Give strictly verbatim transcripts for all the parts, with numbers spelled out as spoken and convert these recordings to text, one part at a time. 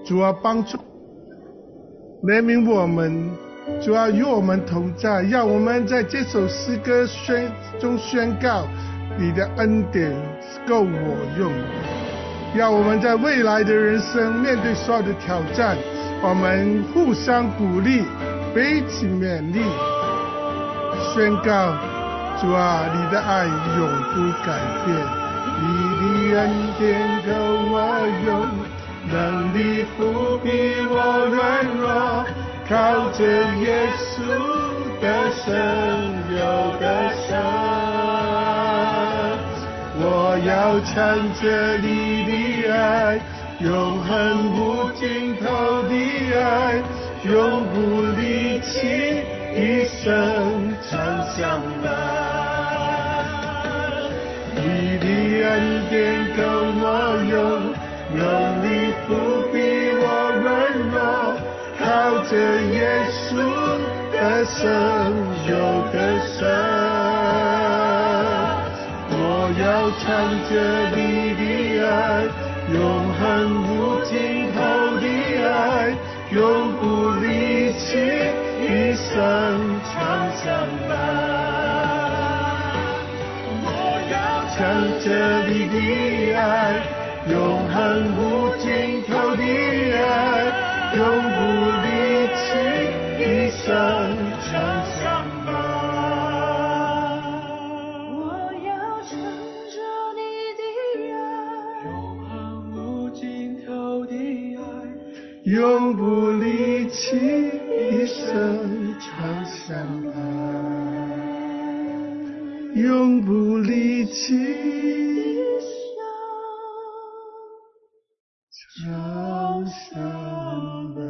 主啊，帮助怜悯我们，主啊，与我们同在，让我们在这首诗歌宣中宣告你的恩典够我用，让我们在未来的人生面对所有的挑战，我们互相鼓励，彼此勉励，宣告主啊，你的爱永不改变，你的恩典够我用，能力不比我软弱，靠着耶稣的生有的生，我要唱着你的爱，永恒无尽头的爱，永不离弃，一生常相伴。你的恩典够我用，能力不比我软弱，靠着耶稣的生有的生，我要唱着你的爱，永恒无尽头的爱，永不离弃，一生常相伴。我要唱着你的爱，永恒无尽头的爱，永不离弃，一生常相伴。 我要唱着你的爱， 永恒无尽头的爱， 永不离弃，一生常相伴，永不离弃，常相伴。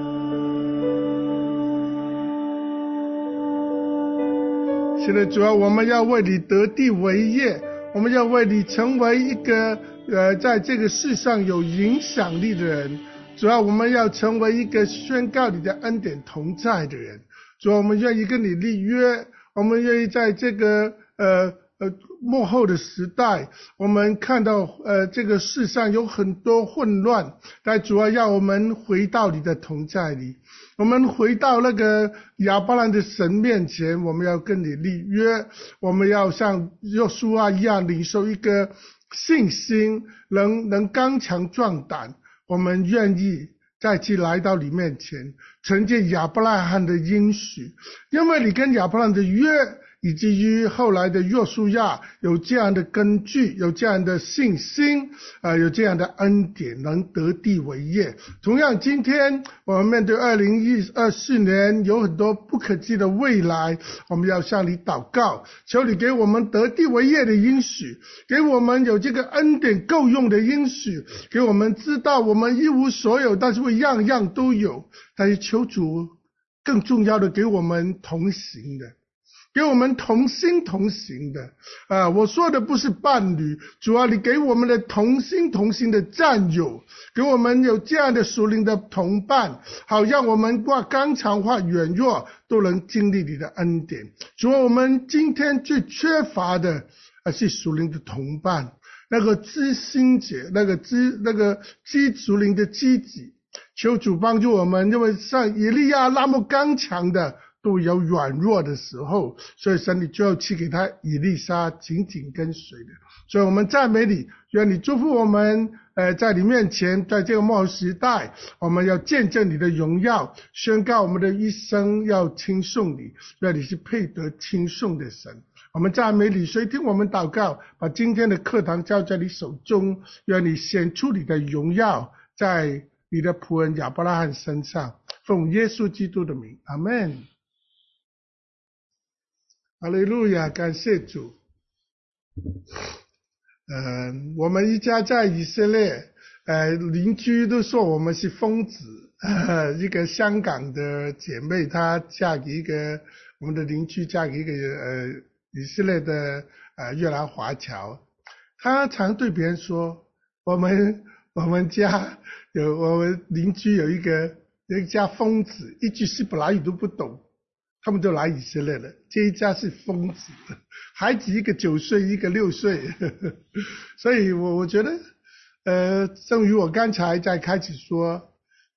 现在主要我们要为你得地为业，我们要为你成为一个呃，在这个世上有影响力的人。主要我们要成为一个宣告你的恩典同在的人。主要我们愿意跟你立约，我们愿意在这个呃呃末后的时代，我们看到呃这个世上有很多混乱，但主要让我们回到你的同在里，我们回到那个亚伯兰的神面前，我们要跟你立约，我们要像约书亚一样领受一个信心，能能刚强壮胆，我们愿意再次来到你面前，承接亚伯拉罕的应许，因为你跟亚伯拉罕的约，以至于后来的约书亚有这样的根据，有这样的信心，呃，有这样的恩典，能得地为业。同样，今天我们面对二零二四年有很多不可知的未来，我们要向你祷告，求你给我们得地为业的应许，给我们有这个恩典够用的应许，给我们知道我们一无所有，但是会样样都有。但是求主更重要的，给我们同行的，给我们同心同行的啊！我说的不是伴侣，主啊，你给我们的同心同行的战友，给我们有这样的属灵的同伴，好让我们或刚强或软弱都能经历你的恩典。主啊，我们今天最缺乏的啊是属灵的同伴，那个知心者，那个知那个知属灵的知己。求主帮助我们，因为像以利亚那么刚强的都有软弱的时候，所以神你就要赐给他以利沙紧紧跟随的。所以我们赞美你，愿你祝福我们呃，在你面前，在这个末后时代，我们要见证你的荣耀，宣告我们的一生要称颂你，愿你是配得称颂的神。我们赞美你，所以听我们祷告，把今天的课堂交在你手中，愿你显出你的荣耀在你的仆人亚伯拉罕身上，奉耶稣基督的名，阿们。哈利路亚，感谢主。呃，我们一家在以色列，呃，邻居都说我们是疯子。呃，一个香港的姐妹，她嫁给一个我们的邻居，嫁给一个呃以色列的呃越南华侨。她常对别人说，我们我们家有我们邻居有一个有一家疯子，一句希伯来语都不懂。他们都来以色列了，这一家是疯子，孩子一个九岁，一个六岁，呵呵，所以我我觉得，呃，正如我刚才在开始说，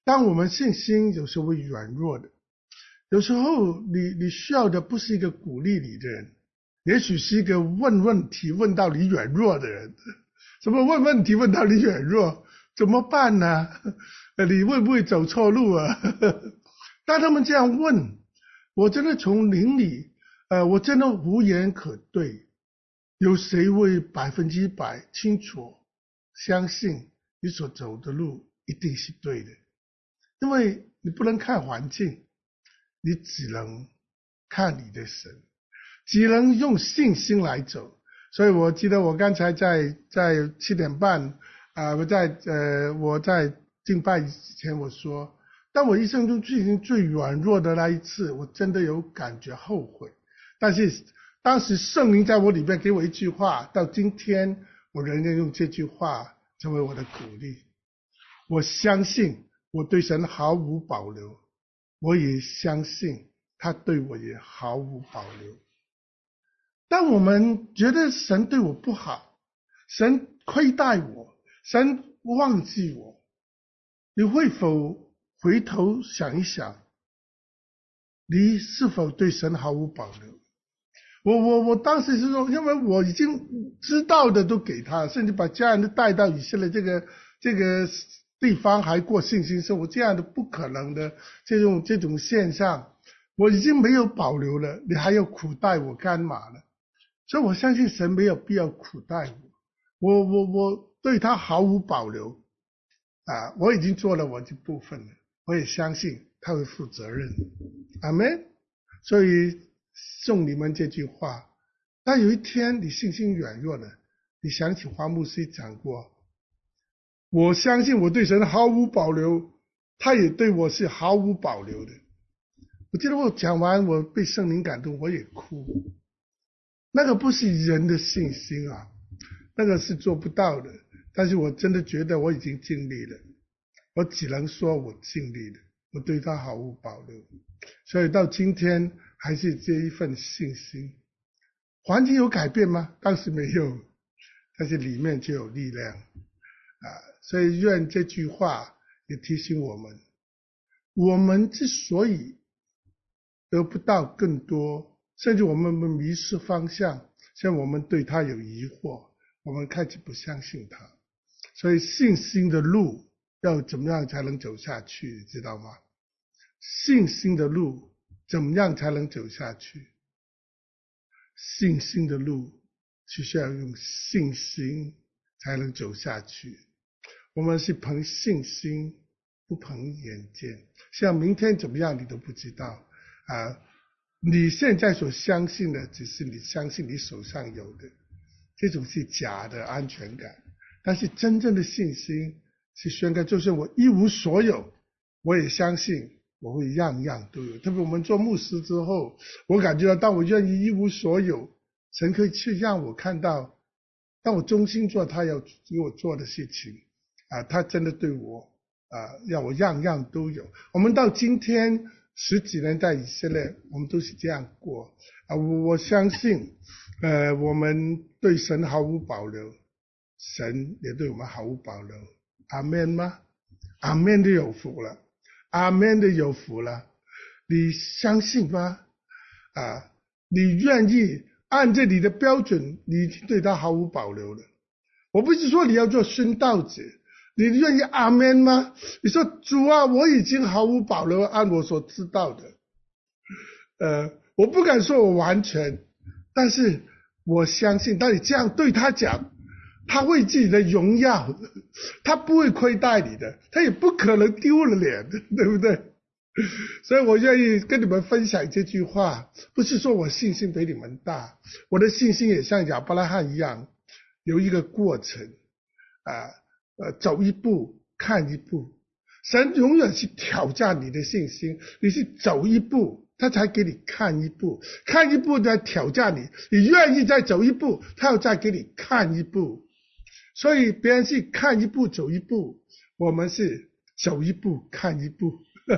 当我们信心有时候会软弱的，有时候你你需要的不是一个鼓励你的人，也许是一个问问题问到你软弱的人。什么问问题问到你软弱？怎么办呢？你会不会走错路啊？当他们这样问，我真的从灵里，呃，我真的无言可对。有谁会百分之百清楚相信你所走的路一定是对的？因为你不能看环境，你只能看你的神，只能用信心来走。所以我记得我刚才在在七点半啊、呃，我在呃我在敬拜之前我说，当我一生中最近最软弱的那一次，我真的有感觉后悔。但是当时圣灵在我里面给我一句话，到今天我仍然用这句话成为我的鼓励。我相信我对神毫无保留，我也相信他对我也毫无保留。当我们觉得神对我不好，神亏待我，神忘记我，你会否回头想一想，你是否对神毫无保留？我我我当时是说，因为我已经知道的都给他，甚至把家人都带到以色列这个这个地方还过信心生活，这样的不可能的这种这种现象，我已经没有保留了，你还要苦待我干嘛呢？所以我相信神没有必要苦待我，我我我对他毫无保留啊！我已经做了我这部分了，我也相信他会负责任。阿们。所以送你们这句话：当有一天你信心软弱了，你想起黄牧师讲过，我相信我对神毫无保留，他也对我是毫无保留的。我记得我讲完，我被圣灵感动，我也哭。那个不是人的信心啊，那个是做不到的。但是我真的觉得我已经尽力了，我只能说我尽力了，我对他毫无保留。所以到今天还是这一份信心。环境有改变吗？当时没有，但是里面就有力量啊！所以愿这句话也提醒我们，我们之所以得不到更多，甚至我们迷失方向，像我们对他有疑惑，我们开始不相信他。所以信心的路要怎么样才能走下去，你知道吗？信心的路怎么样才能走下去？信心的路是需要用信心才能走下去。我们是凭信心，不凭眼见。像明天怎么样你都不知道啊！你现在所相信的只是你相信你手上有的，这种是假的安全感。但是真正的信心是宣告，就算我一无所有，我也相信我会样样都有。特别我们做牧师之后，我感觉到当我愿意一无所有，神可以去让我看到，当我忠心做他要给我做的事情啊，他真的对我啊，让我样样都有。我们到今天十几年在以色列，我们都是这样过啊。我我相信，呃，我们对神毫无保留，神也对我们毫无保留。阿们吗？阿们的有福了，阿们的有福了。你相信吗？啊，你愿意按着你的标准，你已经对他毫无保留了。我不是说你要做殉道者，你愿意阿们吗？你说主啊，我已经毫无保留按我所知道的，呃，我不敢说我完全，但是我相信，当你这样对他讲，他为自己的荣耀，他不会亏待你的，他也不可能丢了脸的，对不对？所以我愿意跟你们分享这句话，不是说我信心比你们大，我的信心也像亚伯拉罕一样，有一个过程啊，呃，走一步看一步。神永远是挑战你的信心，你是走一步，他才给你看一步，看一步再挑战你，你愿意再走一步，他要再给你看一步。所以别人是看一步走一步，我们是走一步看一步。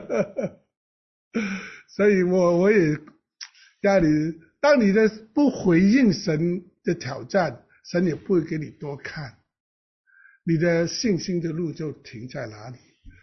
所以我我也让你，当你的不回应神的挑战，神也不会给你多看，你的信心的路就停在哪里。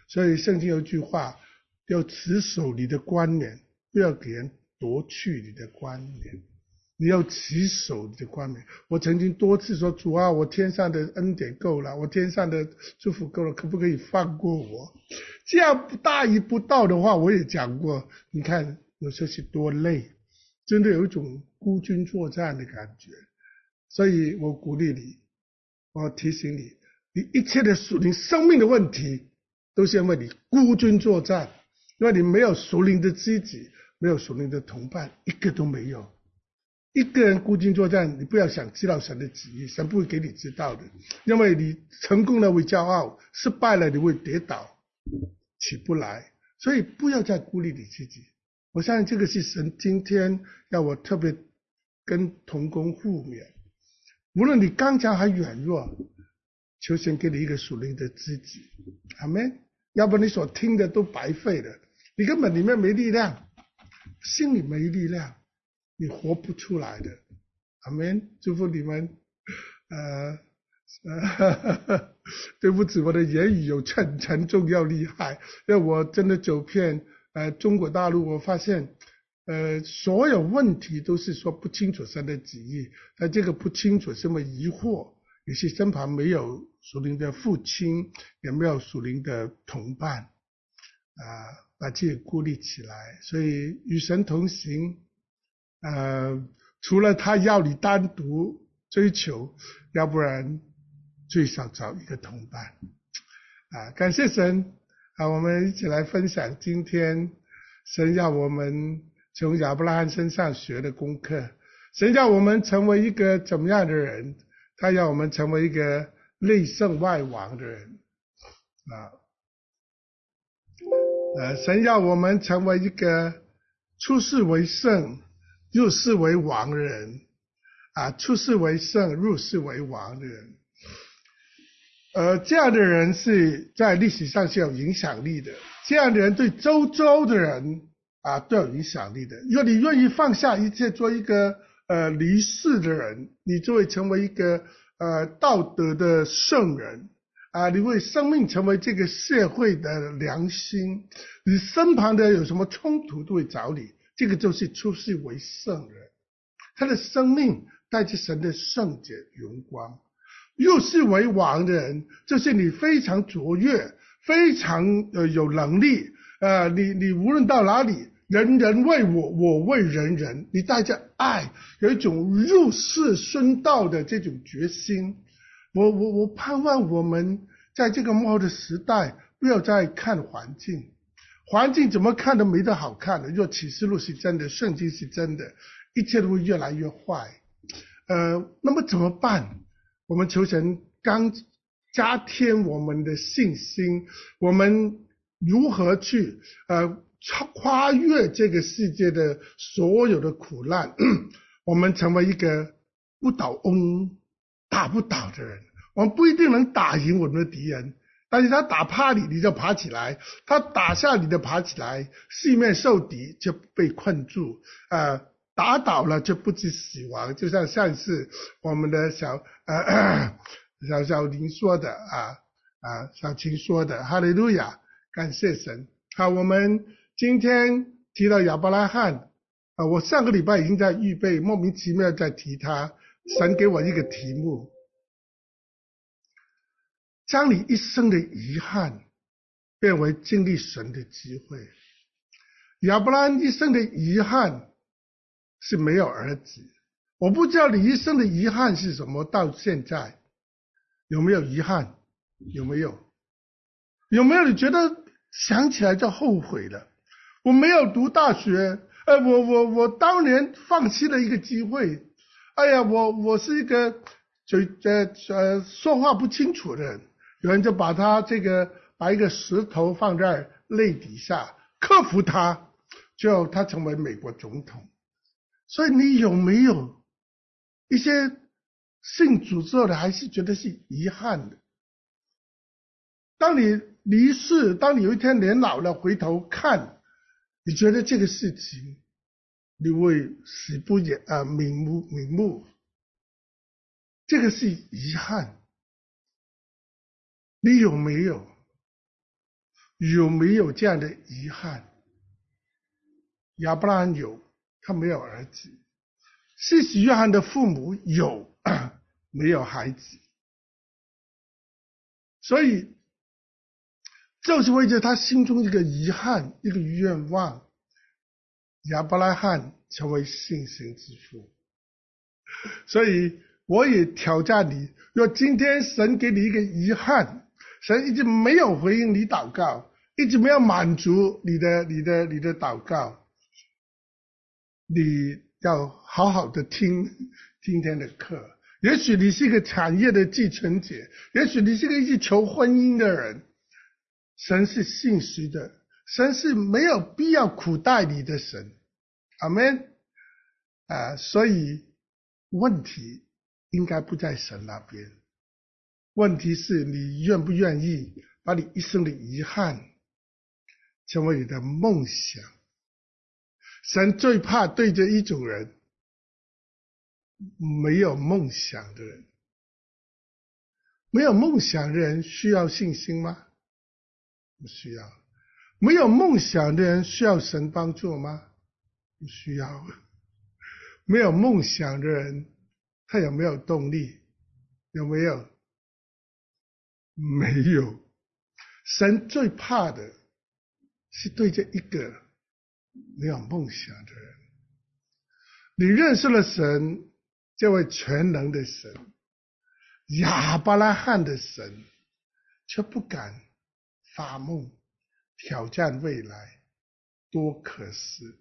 所以圣经有句话，要持守你的冠冕，不要给人夺去你的冠冕。你要持守你的冠冕。我曾经多次说，主啊，我天上的恩典够了，我天上的祝福够了，可不可以放过我？这样大逆不道的话，我也讲过。你看有时候是多累，真的有一种孤军作战的感觉。所以我鼓励你，我提醒你，你一切的属灵生命的问题，都是因为你孤军作战，因为你没有属灵的知己，没有属灵的同伴，一个都没有。一个人孤军作战，你不要想知道神的旨意，神不会给你知道的，因为你成功了会骄傲，失败了你会跌倒，起不来。所以不要再孤立你自己。我相信这个是神今天要我特别跟同工互勉。无论你刚强还软弱，求神给你一个属灵的知己，阿们。要不然你所听的都白费了，你根本里面没力量，心里没力量，你活不出来的，阿们。祝福你们。呃，呃对不起，我的言语有沉沉重要厉害，因为我真的走遍呃中国大陆，我发现呃所有问题都是说不清楚神的旨意，但这个不清楚是因为疑惑，也是身旁没有属灵的父亲，也没有属灵的同伴啊、呃，把自己孤立起来。所以与神同行。呃，除了他要你单独追求，要不然最少找一个同伴啊！感谢神啊！我们一起来分享今天神要我们从亚伯拉罕身上学的功课。神要我们成为一个怎么样的人？他要我们成为一个内圣外王的人啊！呃，神要我们成为一个出世为圣，入世为王的人啊，出世为圣，入世为王的人。呃，这样的人是在历史上是有影响力的，这样的人对周遭的人啊都有影响力的。如果你愿意放下一切，做一个呃离世的人，你就会成为一个呃道德的圣人啊，你为生命成为这个社会的良心。你身旁的有什么冲突都会找你，这个就是出世为圣人，他的生命带着神的圣洁荣光。入世为王的人，就是你非常卓越，非常呃有能力，呃，你你无论到哪里，人人为我，我为人人，你带着爱，有一种入世殉道的这种决心。我我我盼望我们在这个幕后的时代，不要再看环境。环境怎么看都没得好看的，若启示录是真的，圣经是真的，一切都会越来越坏。呃，那么怎么办？我们求神刚加添我们的信心，我们如何去呃跨越这个世界的所有的苦难，我们成为一个不倒翁打不倒的人。我们不一定能打赢我们的敌人，但是他打趴你，你就爬起来；他打下你的爬起来，四面受敌就被困住，呃，打倒了就不知死亡。就像上次我们的小呃小小林说的啊啊，小琴说的，哈利路亚，感谢神。好，我们今天提到亚伯拉罕啊，我上个礼拜已经在预备，莫名其妙在提他，神给我一个题目。将你一生的遗憾变为经历神的机会。亚伯拉罕一生的遗憾是没有儿子，我不知道你一生的遗憾是什么，到现在有没有遗憾？有没有？有没有你觉得想起来就后悔了？我没有读大学，呃，我我我当年放弃了一个机会，哎呀，我我是一个嘴呃呃说话不清楚的人。有人就把他这个把一个石头放在泪底下，克服它，就他成为美国总统。所以你有没有一些信主之后的还是觉得是遗憾的？当你离世，当你有一天年老了回头看，你觉得这个事情你会死不也啊瞑目瞑目，这个是遗憾。你有没有？ 有没有这样的遗憾？亚伯拉罕有，他没有儿子。施洗约翰的父母有，没有孩子。所以就是为着他心中一个遗憾，一个愿望，亚伯拉罕成为信心之父。所以我也挑战你，若今天神给你一个遗憾，神一直没有回应你祷告，一直没有满足你的你的你的祷告，你要好好的听今天的课。也许你是一个产业的继承者，也许你是个一直求婚姻的人，神是信实的，神是没有必要苦待你的神。阿们啊，所以问题应该不在神那边，问题是你愿不愿意把你一生的遗憾成为你的梦想。神最怕对着一种人，没有梦想的人。没有梦想的人需要信心吗？不需要。没有梦想的人需要神帮助吗？不需要。没有梦想的人，他有没有动力？有没有？没有。神最怕的是对着一个没有梦想的人。你认识了神，这位全能的神，亚伯拉罕的神，却不敢发梦挑战未来，多可惜。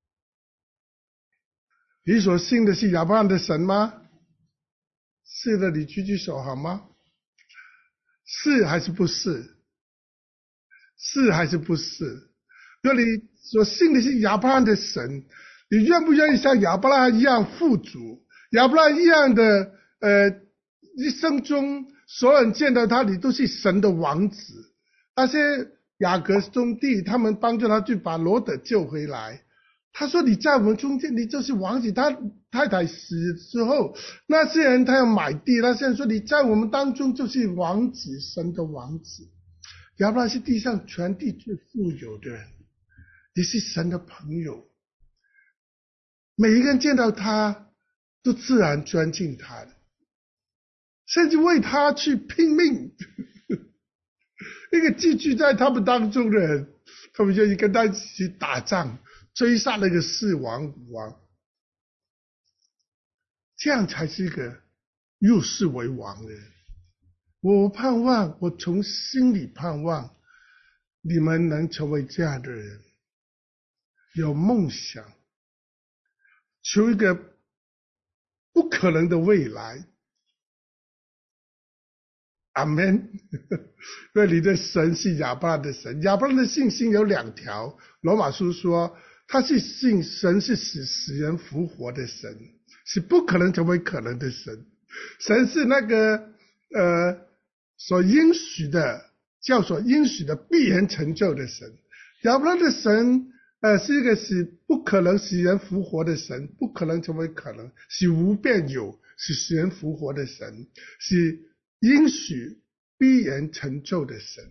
你所信的是亚伯拉罕的神吗？是的，你举举手好吗？是还是不是？是还是不是？若你所信的是亚伯拉罕的神，你愿不愿意像亚伯拉罕一样富足？亚伯拉罕一样的呃，一生中所有人见到他，你都是神的王子。那些雅各兄弟他们帮助他去把罗得救回来，他说你在我们中间你就是王子。他太太死之后，那些人他要买地，那些人说你在我们当中就是王子，神的王子。亚伯拉罕是地上全地最富有的人，你是神的朋友，每一个人见到他都自然尊敬他的，甚至为他去拼命。一个寄居在他们当中的人，他们愿意跟他一起打仗，追杀那个四王五王，这样才是一个入世为王的人。我盼望，我从心里盼望你们能成为这样的人，有梦想，求一个不可能的未来。阿们。因为你的神是亚伯拉罕的神，亚伯拉罕的信心有两条。罗马书说他是信神是使死人复活的神，是不可能成为可能的神。神是那个呃所应许的，叫所应许的必然成就的神。亚伯拉罕的神呃是一个使不可能使人复活的神，不可能成为可能，使无变有，是使人复活的神，是应许必然成就的神。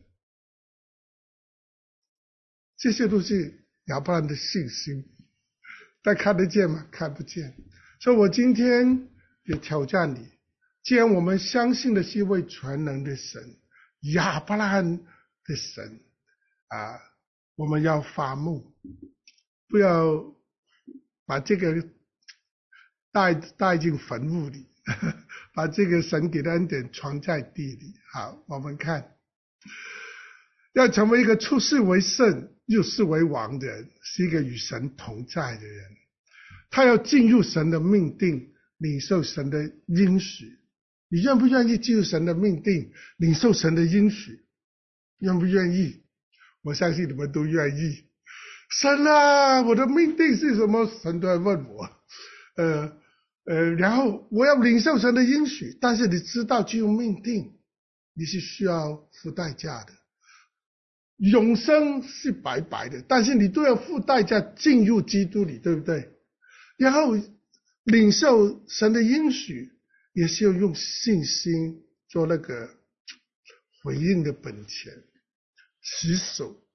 这些都是亚伯拉罕的信心。大家看得见吗？看不见。所以我今天也挑战你，既然我们相信的是一位全能的神，亚伯拉罕的神啊，我们要发梦，不要把这个带带进坟墓里，把这个神给的恩典藏在地里。好，我们看，要成为一个出世为圣入世为王的人，是一个与神同在的人。他要进入神的命定，领受神的应许。你愿不愿意进入神的命定，领受神的应许？愿不愿意？我相信你们都愿意。神啊，我的命定是什么？神都在问我。呃呃，然后我要领受神的应许，但是你知道进入命定，你是需要付代价的。永生是白白的，但是你都要付代价进入基督里，对不对？然后领受神的应许，也是要用信心做那个回应的本钱，持守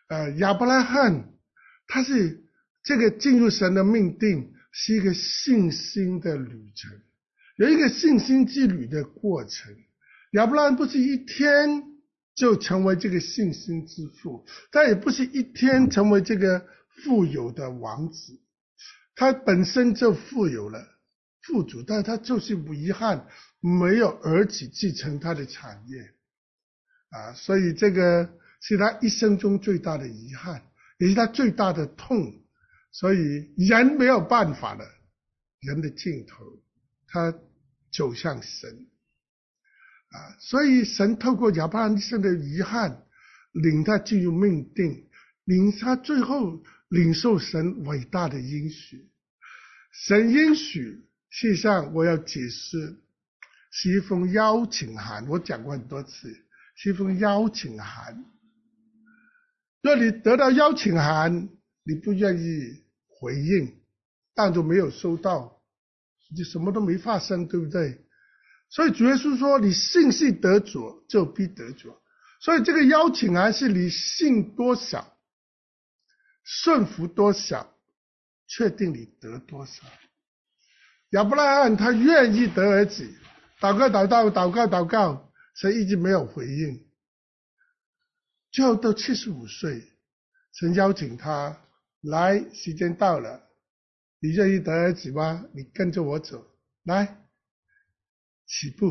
呃，亚伯拉罕他是这个进入神的命定，是一个信心的旅程，有一个信心之旅的过程。亚伯拉罕不是一天就成为这个信心之父，他也不是一天成为这个富有的王子，他本身就富有了富足，但他就是遗憾没有儿子继承他的产业啊，所以这个是他一生中最大的遗憾，也是他最大的痛。所以人没有办法了，人的尽头他走向神啊，所以神透过亚伯拉罕一生的遗憾，领他进入命定，领他最后领受神伟大的应许。神应许事实上我要解释是一封邀请函，我讲过很多次，是一封邀请函。若你得到邀请函，你不愿意回应，当作没有收到，就什么都没发生，对不对？所以主耶稣说，你信是得着，就必得着。所以这个邀请函是你信多少，顺服多少，确定你得多少。亚伯拉罕他愿意得儿子，祷告祷告祷告祷告，神一直没有回应。最后到七十五岁，神邀请他来，时间到了，你愿意得儿子吗？你跟着我走，来，起步，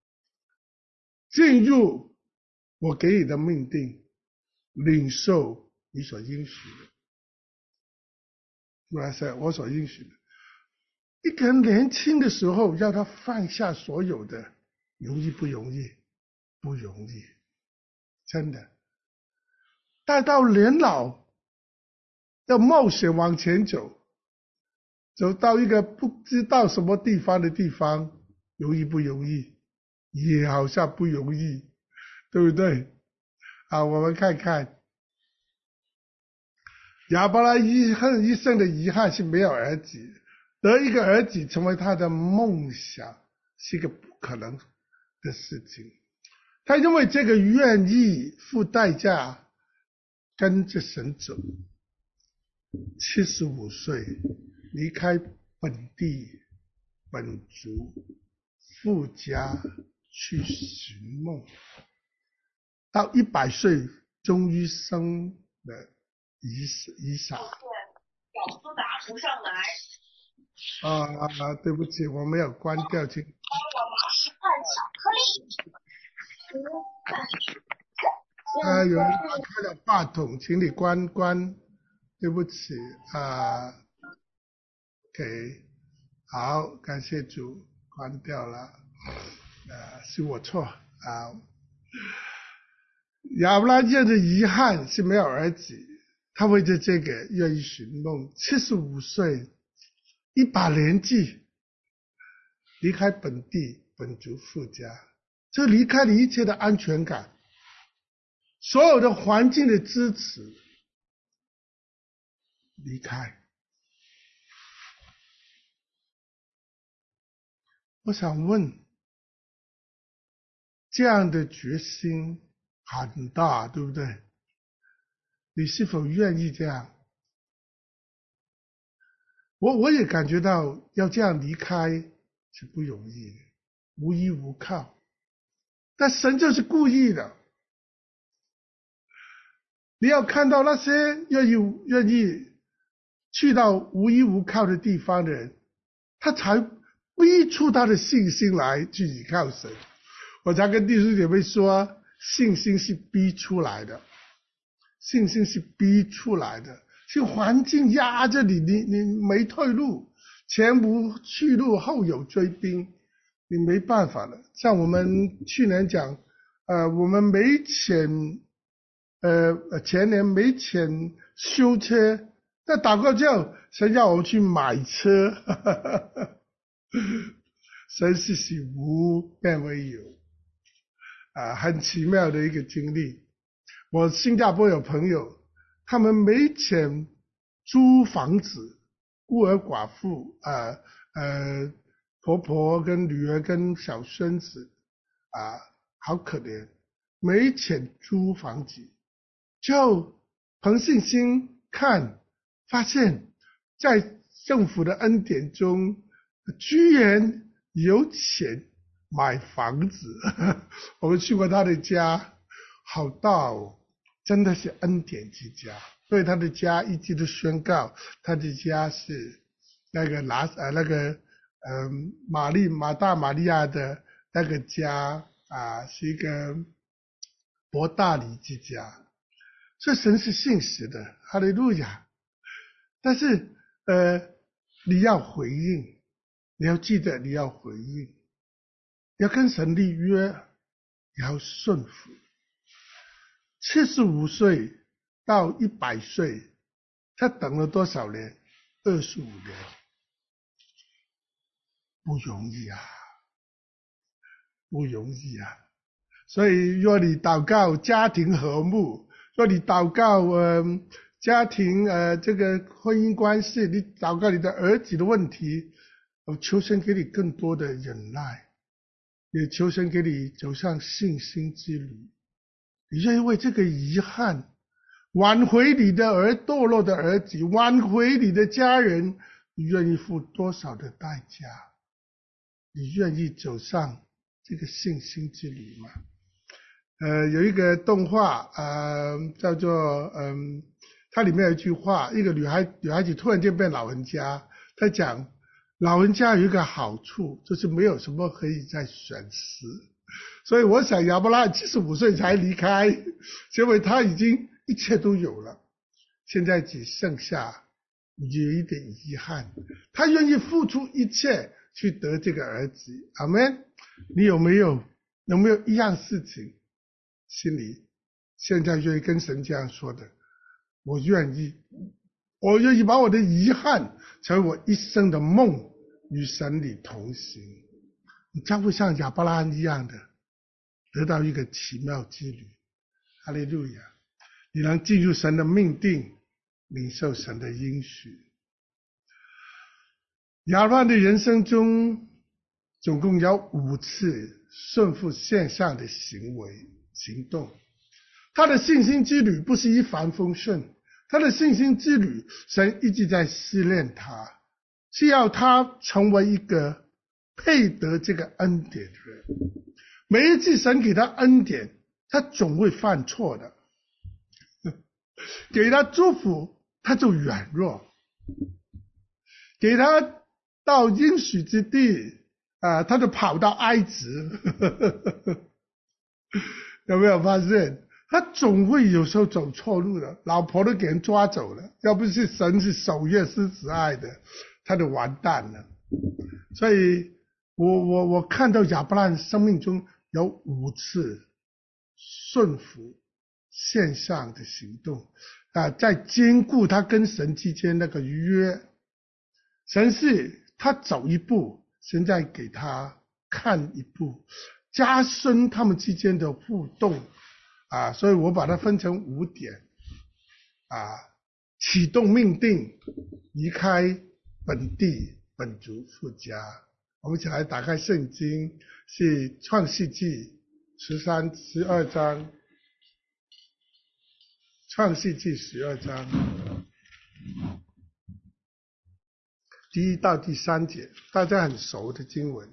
进入我给你的命定，领受你所应许的。不然是我所应许的。一个人年轻的时候要他放下所有的，容易不容易？不容易，真的。待到年老，要冒险往前走，走到一个不知道什么地方的地方，容易不容易？也好像不容易，对不对？好，我们看看亚伯拉罕一生的遗憾是没有儿子，得一个儿子成为他的梦想，是一个不可能的事情。他因为这个愿意付代价跟着神走，七十五岁离开本地本族富家去寻梦，到一百岁终于生了以以撒。 小苏打不上来。 啊啊，对不起，我没有关掉，请。 十块巧克力。 啊，有人开了话筒，请你关关。对不起啊 ，OK， 好，感谢主，关掉了，啊，是我错啊。亚伯拉罕的遗憾是没有儿子，他为着这个愿意寻梦，七十五岁，一把年纪，离开本地本族富家，就离开了一切的安全感，所有的环境的支持，离开。我想问，这样的决心很大，对不对？你是否愿意这样？我我也感觉到要这样离开是不容易的，无依无靠。但神就是故意的，你要看到那些愿意愿意去到无依无靠的地方的人，他才逼出他的信心来去依靠神。我常跟弟兄姐妹说，信心是逼出来的，信心是逼出来的，是环境压着你，你你没退路，前无去路，后有追兵，你没办法了。像我们去年讲，呃，我们没钱，呃，前年没钱修车，那祷告叫神叫我们去买车，呵呵呵，神是使无变为有，啊，很奇妙的一个经历。我新加坡有朋友，他们没钱租房子，孤儿寡妇，啊呃，婆婆跟女儿跟小孙子，啊，好可怜，没钱租房子，就凭信心看，发现在政府的恩典中，居然有钱买房子。我们去过他的家，好大哦，真的是恩典之家。所以他的家一直都宣告，他的家是那个拿呃那个呃玛丽马大玛利亚的那个家啊，是一个伯大尼之家。所以神是信实的，哈利路亚。但是呃你要回应，你要记得你要回应，要跟神立约，也要顺服。七十五岁到一百岁，他等了多少年？二十五年，不容易啊，不容易啊。所以若你祷告家庭和睦，若你祷告呃家庭呃这个婚姻关系，你祷告你的儿子的问题，我求神给你更多的忍耐，也求神给你走上信心之旅。你愿意为这个遗憾挽回你的儿堕落的儿子，挽回你的家人，你愿意付多少的代价？你愿意走上这个信心之旅吗？呃，有一个动画，呃，叫做嗯，它里面有一句话，一个女孩女孩子突然间变老人家，她讲老人家有一个好处，就是没有什么可以再损失。所以我想亚伯拉罕七十五岁才离开，因为他已经一切都有了，现在只剩下有一点遗憾，他愿意付出一切去得这个儿子。阿们。你有没有有没有一样事情心里现在愿意跟神这样说的？我愿意，我愿意把我的遗憾成为我一生的梦，与神里同行。你将会像亚伯拉罕一样的得到一个奇妙之旅。哈利路亚！你能进入神的命定，领受神的应许。亚伯拉罕的人生中总共有五次顺服献上的行为行动。他的信心之旅不是一帆风顺，他的信心之旅神一直在试炼他，是要他成为一个配得这个恩典的人。每一次神给他恩典，他总会犯错的，给他祝福他就软弱，给他到应许之地啊，他就跑到埃及。有没有发现他总会有时候走错路的，老婆都给人抓走了，要不是神是守约施慈爱的，他就完蛋了。所以我我我看到亚伯拉罕生命中有五次顺服献上的行动啊，在兼顾他跟神之间那个约。神是他走一步，神在给他看一步，加深他们之间的互动啊，所以我把它分成五点啊：启动命定，离开本地本族父家。我们一起来打开圣经，是创世纪十三十二章，创世纪十二章第一到第三节，大家很熟的经文。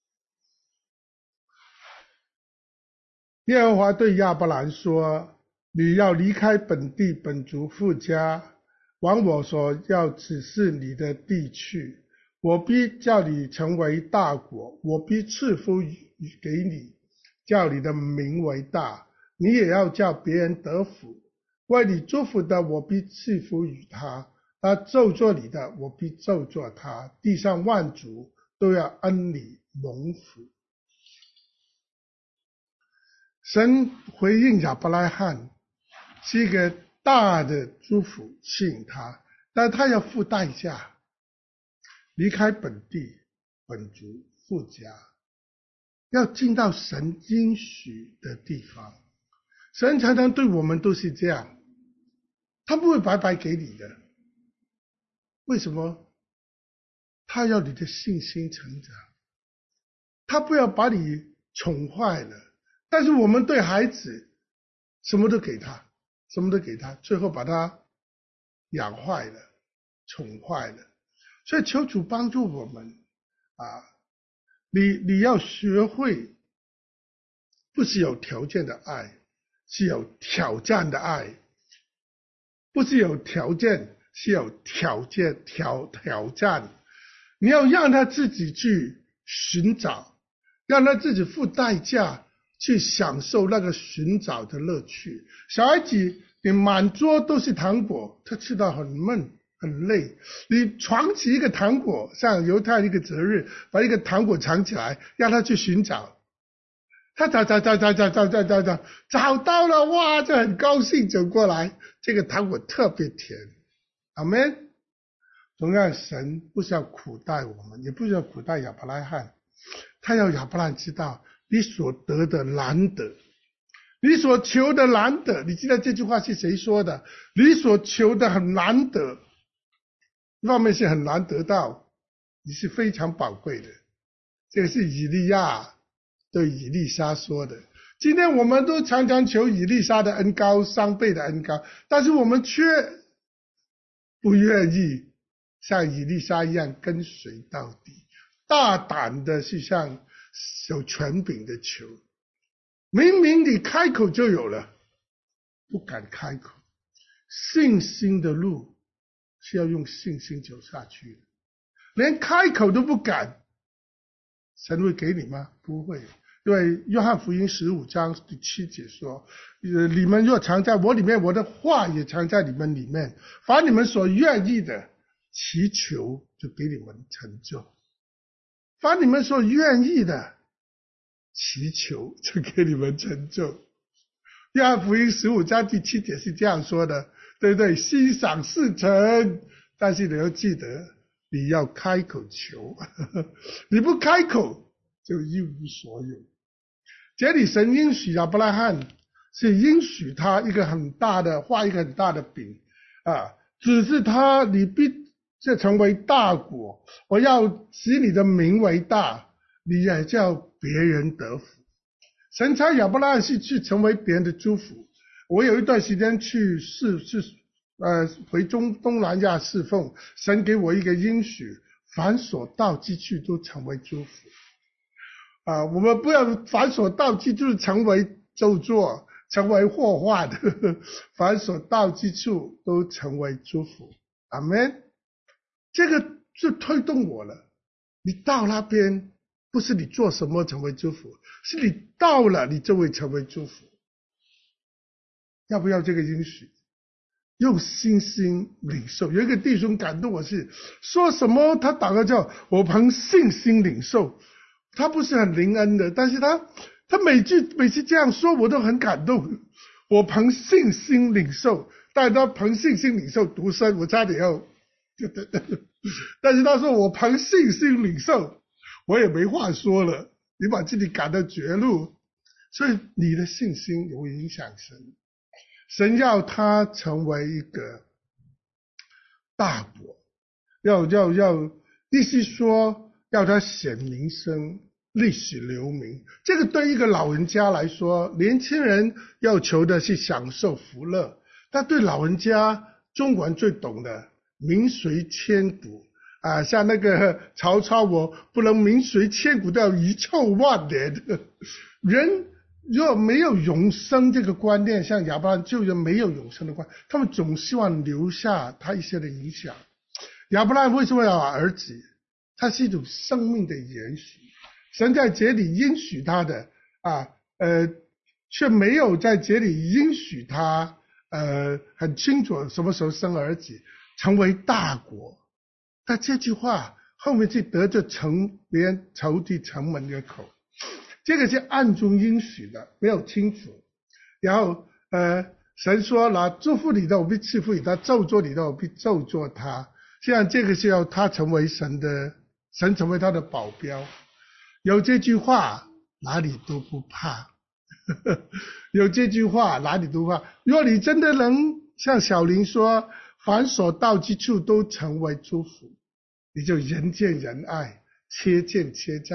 耶和华对亚伯兰说：你要离开本地本族父家，往我所要指示你的地去。我必叫你成为大国，我必赐福给你，叫你的名为大，你也要叫别人得福。为你祝福的，我必赐福于他；他咒詛你的，我必咒詛他。地上万族都要恩你蒙福。神回应亚伯拉罕是一个大的祝福，吸引他，但他要付代价，离开本地本族父家，要进到神应许的地方。神常常对我们都是这样，他不会白白给你的。为什么？他要你的信心成长，他不要把你宠坏了。但是我们对孩子什么都给他， 什么都给他，最后把他养坏了，宠坏了。所以求主帮助我们啊，你你要学会，不是有条件的爱，是有挑战的爱。不是有条件，是有条件挑挑战。你要让他自己去寻找，让他自己付代价去享受那个寻找的乐趣。小孩子，你满桌都是糖果，他吃到很闷很累。你藏起一个糖果，像犹太一个节日，把一个糖果藏起来，让他去寻找。他找找找找找找找找找找到了，哇，就很高兴走过来。这个糖果特别甜，阿们。同样，神不是要苦待我们，也不是要苦待亚伯拉罕，他要亚伯拉罕知道，你所得的难得，你所求的难得。你记得这句话是谁说的？你所求的很难得，一方面是很难得到，你是非常宝贵的。这个是以利亚对以利沙说的。今天我们都常常求以利沙的恩膏，双倍的恩膏，但是我们却不愿意像以利沙一样跟随到底，大胆的是像有权柄的求。明明你开口就有了，不敢开口。信心的路是要用信心走下去的，连开口都不敢，神会给你吗？不会。因为约翰福音十五章第七节说，呃，你们若藏在我里面，我的话也藏在你们里面，凡你们所愿意的祈求，就给你们成就。凡你们所愿意的祈求，就给你们成就。约翰福音十五章第七节是这样说的，对不对？心想事成，但是你要记得，你要开口求，你不开口就一无所有。这里神应许亚伯拉罕，是应许他一个很大的，画一个很大的饼啊，只是他你必这成为大国，我要使你的名为大，你也叫别人得福。神差亚伯拉罕是去成为别人的祝福。我有一段时间去侍侍呃回中东南亚侍奉，神给我一个应许，凡所到之处都成为祝福。啊，我们不要凡所到之处成为咒詛，成为祸患的，凡所到之处都成为祝福。阿们。这个就推动我了。你到那边，不是你做什么成为祝福，是你到了，你就会成为祝福。要不要这个应许？用信心领受。有一个弟兄感动我是说什么，他祷告叫我凭信心领受。他不是很灵恩的，但是他他每句每次这样说，我都很感动。我凭信心领受，但他凭信心领受独身，我差点要，但是他说我凭信心领受，我也没话说了。你把自己赶到绝路，所以你的信心有影响神。神要他成为一个大国，要要要，意思说要他显名声，历史留名。这个对一个老人家来说，年轻人要求的是享受福乐，但对老人家，中国人最懂的名垂千古啊，像那个曹操，我不能名垂千古，都要遗臭万年的。人若没有永生这个观念，像亚伯拉罕就人没有永生的观念，他们总希望留下他一些的影响。亚伯拉罕为什么要有儿子？它是一种生命的延续。神在这里应许他的啊，呃，却没有在这里应许他，呃，很清楚什么时候生儿子，成为大国。但这句话后面是得着城别人仇敌城门的口，这个是暗中应许的，没有清楚。然后呃，神说了，祝福你的我必赐福你，他咒诅你的我必咒詛他。现在这个是要他成为神的，神成为他的保镖。有这句话哪里都不怕有这句话哪里都不怕。如果你真的能像小林说，凡所到之处都成为祝福，你就人见人爱，切见切在，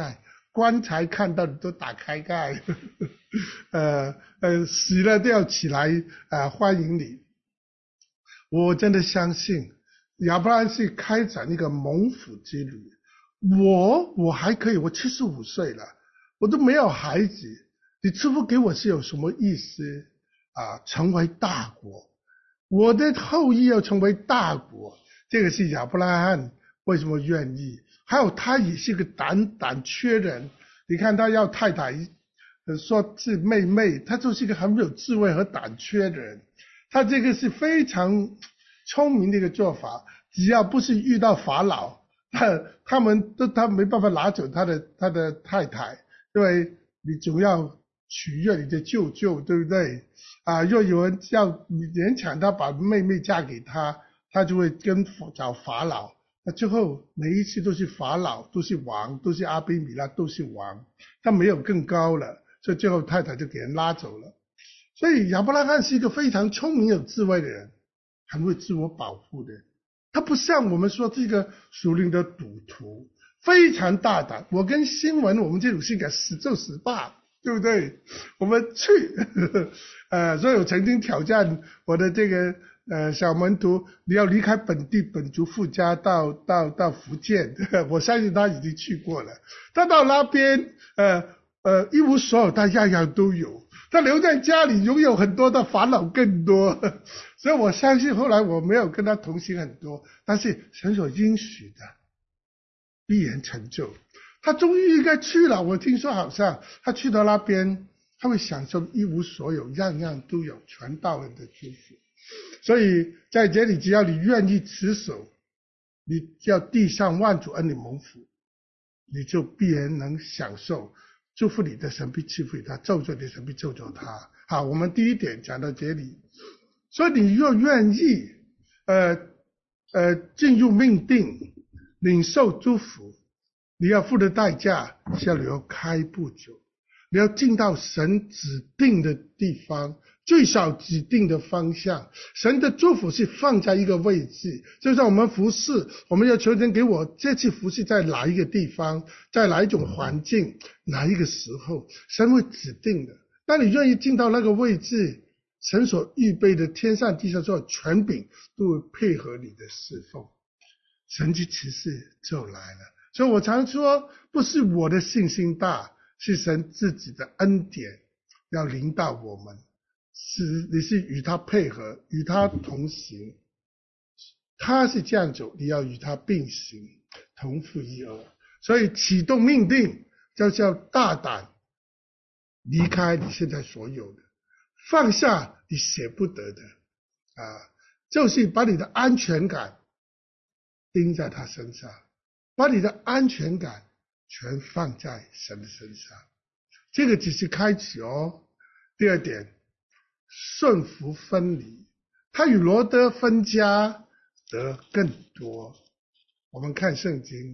棺材看到你都打开盖，呃呃，死了都要起来啊、呃、欢迎你。我真的相信亚伯拉罕是开展一个蒙福之旅。我我还可以，我七十五岁了，我都没有孩子，你赐福给我是有什么意思啊？成为大国，我的后裔要成为大国，这个是亚伯拉罕为什么愿意？还有他也是个胆胆怯人，你看他要太太说是妹妹，他就是一个很有智慧和胆怯的人。他这个是非常聪明的一个做法，只要不是遇到法老，他他们都他没办法拿走他的他的太太，因为你总要取悦你的舅舅，对不对？啊，若有人要勉强他把妹妹嫁给他，他就会跟找法老。那最后每一次都是法老，都是王，都是阿比米勒，都是王，他没有更高了，所以最后太太就给人拉走了。所以亚伯拉罕是一个非常聪明有智慧的人，很会自我保护的人。他不像我们说这个属灵的赌徒，非常大胆。我跟新闻我们这种性格死就死吧，对不对？我们去，呃，所以我曾经挑战我的这个呃小门徒，你要离开本地本族富家到到到福建，我相信他已经去过了。他到那边，呃呃一无所有，他样样都有。他留在家里拥有很多的烦恼更多，所以我相信后来我没有跟他同行很多，但是神所应许的必然成就。他终于应该去了，我听说好像他去到那边，他会享受一无所有，样样都有，全道人的祝福。所以在这里，只要你愿意持守，你叫地上万主恩你蒙福，你就必然能享受。祝福你的神必赐福他，咒诅你的神必咒诅他。好，我们第一点讲到这里。所以你若愿意呃呃进入命定，领受祝福，你要付的代价是要你要开不久，你要进到神指定的地方，最少指定的方向。神的祝福是放在一个位置，就像我们服侍，我们要求神给我这次服侍在哪一个地方，在哪一种环境，哪一个时候，神会指定的。当你愿意进到那个位置，神所预备的天上地下所有权柄都会配合你的侍奉，神迹奇事就来了。所以我常说，不是我的信心大，是神自己的恩典要临到我们，是你是与他配合，与他同行，他是这样走，你要与他并行，同负一軛。所以启动命定就是要大胆离开你现在所有的，放下你舍不得的啊，就是把你的安全感钉在他身上，把你的安全感全放在神的身上。这个只是开始哦。第二点，顺服分离，他与罗得分家得更多。我们看圣经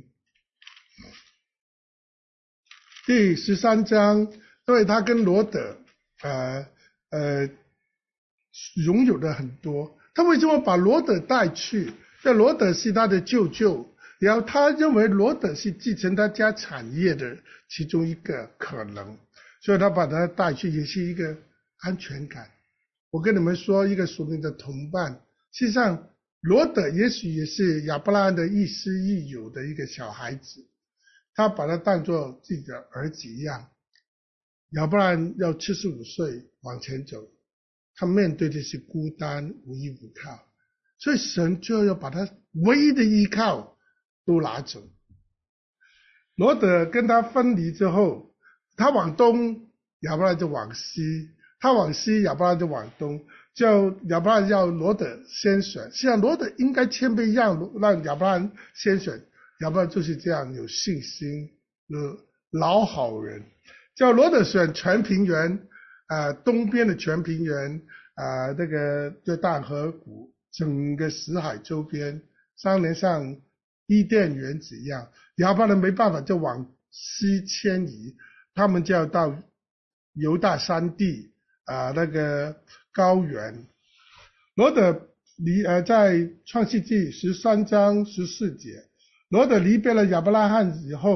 第十三章，因为他跟罗得呃呃拥有的很多，他为什么把罗得带去？这罗得是他的舅舅，然后他认为罗得是继承他家产业的其中一个可能，所以他把他带去，也是一个安全感。我跟你们说，一个属灵的同伴，实际上罗得也许也是亚伯拉罕的亦师亦友的一个小孩子，他把他当作自己的儿子一样。亚伯拉罕要七十五岁往前走，他面对的是孤单无依无靠，所以神就要把他唯一的依靠都拿走。罗得跟他分离之后，他往东，亚伯拉罕就往西，他往西，亚伯拉罕就往东，就亚伯拉罕要罗得先选。实际上罗得应该谦卑让让亚伯拉罕先选，亚伯拉罕就是这样有信心的老好人。叫罗得选全平原，呃，东边的全平原，啊、呃，那个就大河谷，整个死海周边，三年像伊甸园子一样。亚伯拉罕没办法，就往西迁移，他们就要到犹大山地啊、呃，那个高原。罗得离呃，在创世纪十三章十四节，罗得离别了亚伯拉罕以后，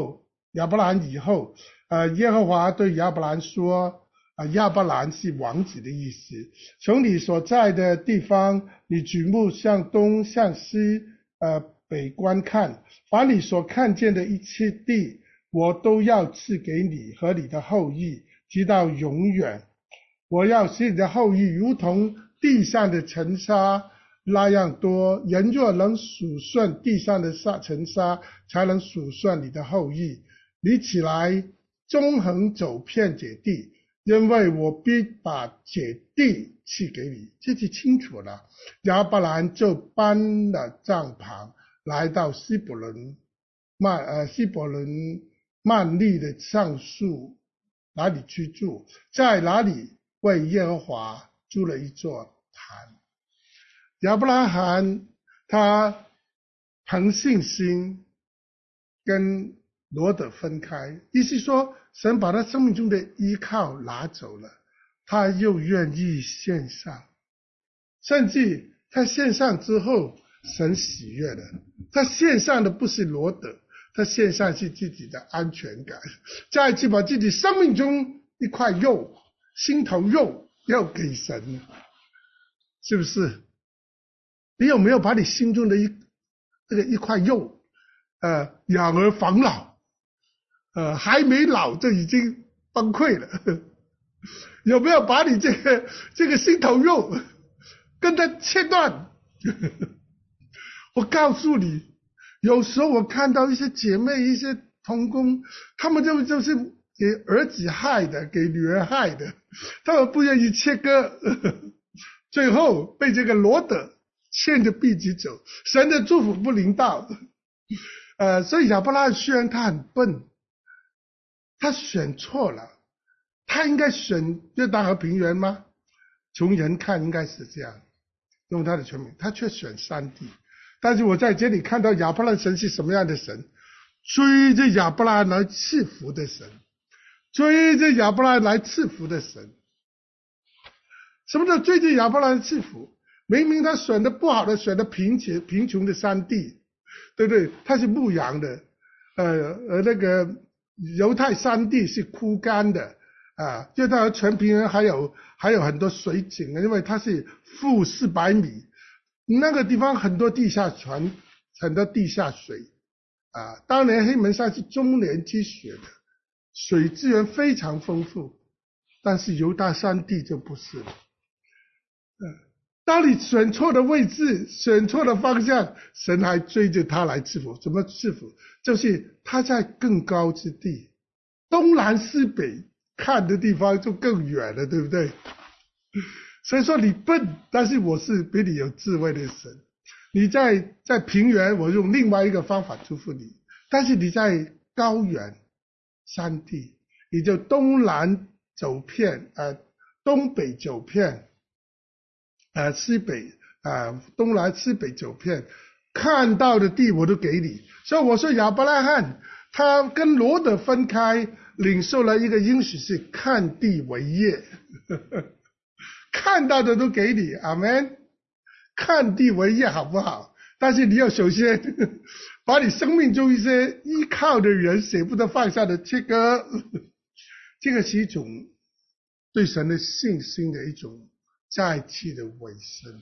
亚伯兰以后，呃，耶和华对亚伯兰说，啊，亚伯兰是王子的意思，从你所在的地方，你举目向东向西，呃，北观看，把你所看见的一切地，我都要赐给你和你的后裔，直到永远。我要使你的后裔如同地上的尘沙那样多，人若能数算地上的沙尘沙，才能数算你的后裔。你起来，纵横走遍这地，因为我必把这地赐给你。这就清楚了。亚伯兰就搬了帐篷，来到希伯伦曼呃希伯伦曼利的上树哪里居住，在哪里为耶和华筑了一座坛。亚伯拉罕他凭信心跟罗得分开，意思说神把他生命中的依靠拿走了，他又愿意献上，甚至他献上之后神喜悦了。他献上的不是罗得，他献上是自己的安全感，再一次把自己生命中一块肉，心头肉要给神了，是不是？你有没有把你心中的一这个一块肉呃养儿防老，呃还没老就已经崩溃了？有没有把你这个这个心头肉跟他切断？我告诉你，有时候我看到一些姐妹一些同工，他们就就是给儿子害的，给女儿害的，他们不愿意切割，最后被这个罗得牵着鼻子走，神的祝福不临到。呃，所以亚伯拉罕虽然他很笨，他选错了，他应该选约旦河平原吗？从人看应该是这样，用他的全名，他却选山地。但是我在这里看到亚伯拉罕神是什么样的神？追着亚伯拉罕来赐福的神，追着亚伯拉罕来赐福的神。什么叫追着亚伯拉罕赐福？明明他选的不好的，选的贫穷贫穷的山地，对不对？他是牧羊的，呃呃，那个犹太山地是枯干的啊，就它全平原还有还有很多水井，因为它是负四百米，那个地方很多地下泉，很多地下水啊。当年黑门山是终年积雪的，水资源非常丰富，但是犹大山地就不是了。嗯。当你选错的位置，选错的方向，神还追着他来赐福。怎么赐福？就是他在更高之地，东南西北看的地方就更远了，对不对？所以说你笨，但是我是比你有智慧的神。你在在平原，我用另外一个方法祝福你，但是你在高原山地，你就东南走遍，呃，东北走遍。呃，西北呃，东南西北走遍，看到的地我都给你。所以我说亚伯拉罕他跟罗得分开，领受了一个应许是看地为业，看到的都给你，阿们。看地为业好不好？但是你要首先把你生命中一些依靠的人舍不得放下的切割，这个是一种对神的信心的一种再次的尾声。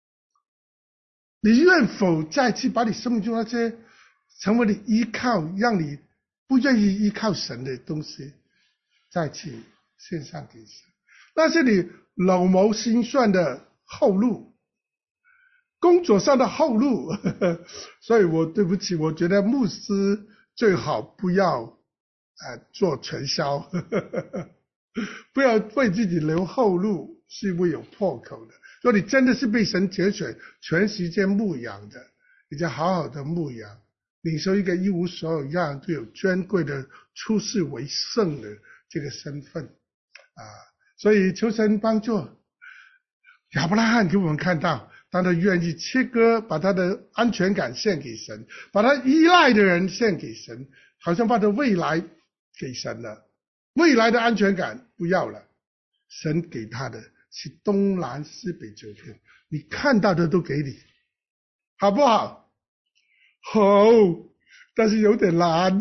你愿否再次把你生命中那些成为你依靠，让你不愿意依靠神的东西再次献上给神？那是你老谋深算的后路，工作上的后路。呵呵，所以我对不起，我觉得牧师最好不要呃做传销，呵呵，不要为自己留后路，是会有破口的。如果你真的是被神拣选全时间牧养的，你就好好的牧养，领受一个一无所有，样样都有尊贵的出世为圣的这个身份啊！所以求神帮助。亚伯拉罕给我们看到，当他愿意切割，把他的安全感献给神，把他依赖的人献给神，好像把他未来给神了，未来的安全感不要了，神给他的是东南西北九片，你看到的都给你，好不好？好， 但是有点难。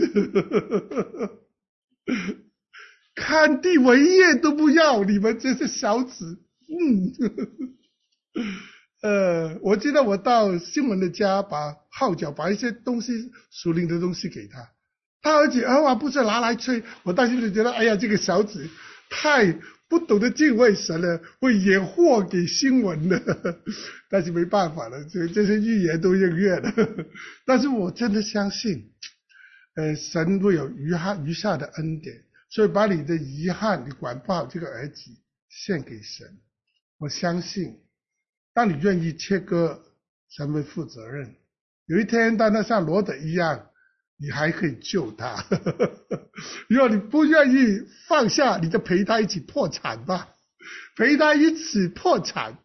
看地为业都不要，你们这些小子。嗯，呃，我记得我到新闻的家，把号角把一些东西属灵的东西给他，他儿子二话不说拿来吹，我当时就觉得，哎呀，这个小子太不懂得敬畏神了，会演祸给新闻的。但是没办法了，这这些预言都应验了。但是我真的相信，呃，神会有余下余下的恩典。所以把你的遗憾，你管不好这个儿子献给神，我相信当你愿意切割，神会负责任。有一天当他像罗德一样，你还可以救他。如果你不愿意放下，你就陪他一起破产吧，陪他一起破产。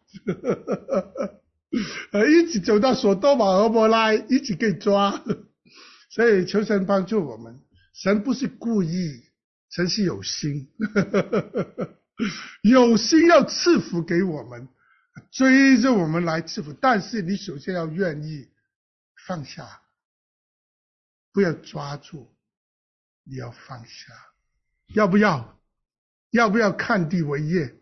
一起走到索多玛和摩拉，一起被抓。所以求神帮助我们，神不是故意，神是有心。有心要赐福给我们，追着我们来赐福，但是你首先要愿意放下，不要抓住，你要放下。要不要？要不要看地为业？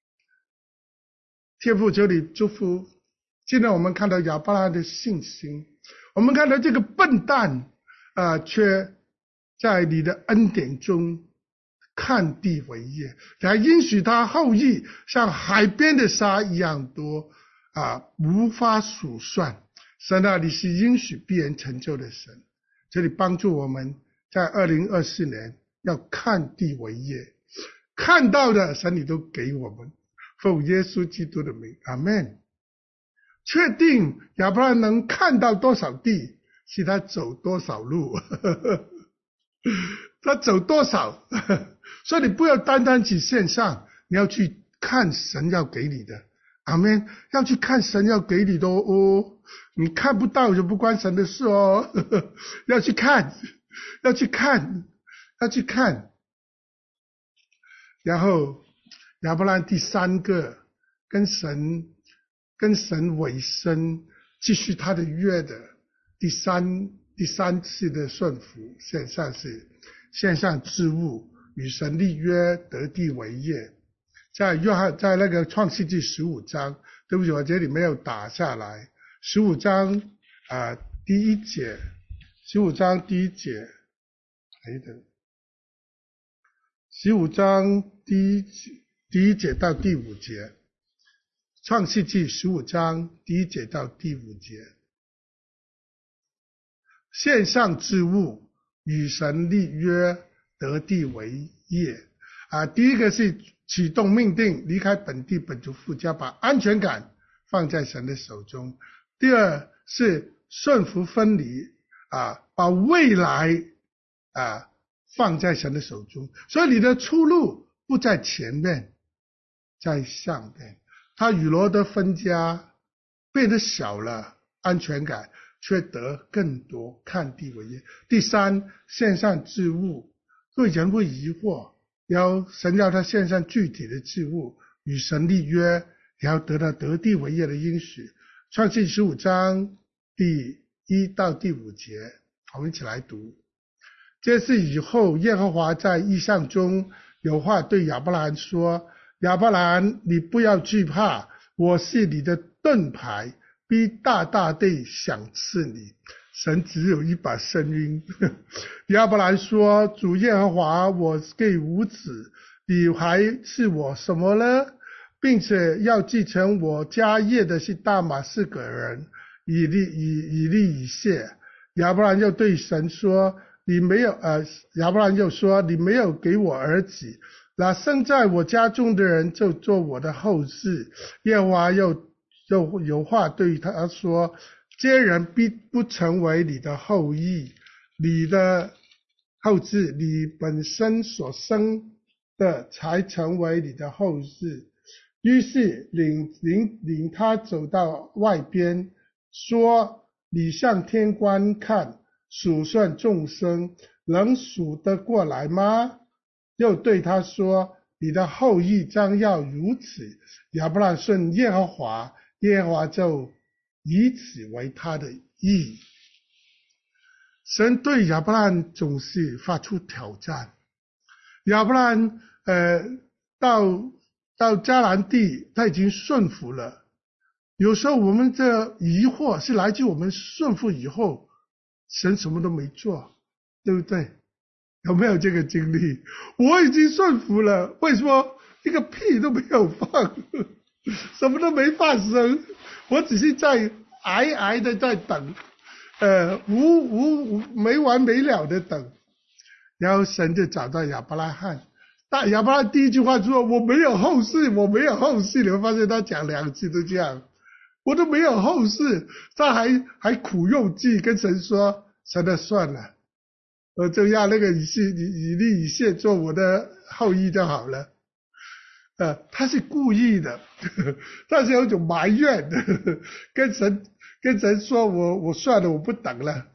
天父，求你祝福。今天我们看到亚伯拉罕的信心，我们看到这个笨蛋啊、呃，却在你的恩典中看地为业，还允许他后裔像海边的沙一样多啊，无法数算。神啊，你是允许必然成就的神，这里帮助我们在二零二四年要看地为业，看到的神你都给我们，奉耶稣基督的名，阿们。确定亚伯拉罕能看到多少地，是他走多少路。他走多少，所以你不要单单去线上，你要去看神要给你的，阿们，要去看神要给你的哦，你看不到就不关神的事哦。要去看，要去看，要去看。然后亚伯拉罕第三个跟神跟神委身，继续他的约的第三第三次的顺服，线上是献上祭物，与神立约，得地为业。在约翰在那个创世纪十五章，对不起，我这里没有打下来。十五章啊、呃、第一节，十五章第一节，哎等，十五章第一节第一节到第五节。创世纪十五章第一节到第五节，献上祭物，与神立约，得地为业。啊，第一个是启动命定，离开本地本族父家，把安全感放在神的手中。第二是顺服分离，啊，把未来啊放在神的手中。所以你的出路不在前面，在上面。他与罗德分家，变得小了，安全感却得更多，看地为业。第三，献上祭物，对人会疑惑，要神要他献上具体的祭物，与神立约，也要得到得地为业的应许。创世十五章第一到第五节，我们一起来读。这是以后耶和华在异象中有话对亚伯拉罕说，亚伯拉罕，你不要惧怕，我是你的盾牌，必大大地赏赐你。神只有一把声音。亚伯拉罕说，主耶和华，我给无子，你还是我什么呢？并且要继承我家业的是大马士革人以利以以利以谢。亚伯拉罕又对神说，你没有呃，亚伯拉罕又说，你没有给我儿子，那生在我家中的人就做我的后嗣。耶和华又又有话对他说，这人必不成为你的后裔，你的后嗣，你本身所生的才成为你的后嗣。于是领领领他走到外边，说，你向天观看，数算众生，能数得过来吗？又对他说，你的后裔将要如此。亚伯拉罕顺耶和华，耶和华就以此为他的义。 神对亚伯拉罕总是发出挑战。亚伯拉罕呃到到迦南地，他已经顺服了。有时候我们的疑惑是来自我们顺服以后，神什么都没做，对不对？有没有这个经历？我已经顺服了，为什么一个屁都没有放，什么都没发生？我只是在挨挨的在等，呃，无无无没完没了的等。然后神就找到亚伯拉罕，但亚伯拉罕第一句话说：“我没有后事，我没有后事。”你会发现他讲两次都这样，我都没有后事，他还还苦用计跟神说：“神的算了。”我就让那个以谢以以利以谢做我的后裔就好了。呃，他是故意的，他是有一种埋怨的，跟神跟神说我我算了，我不等了。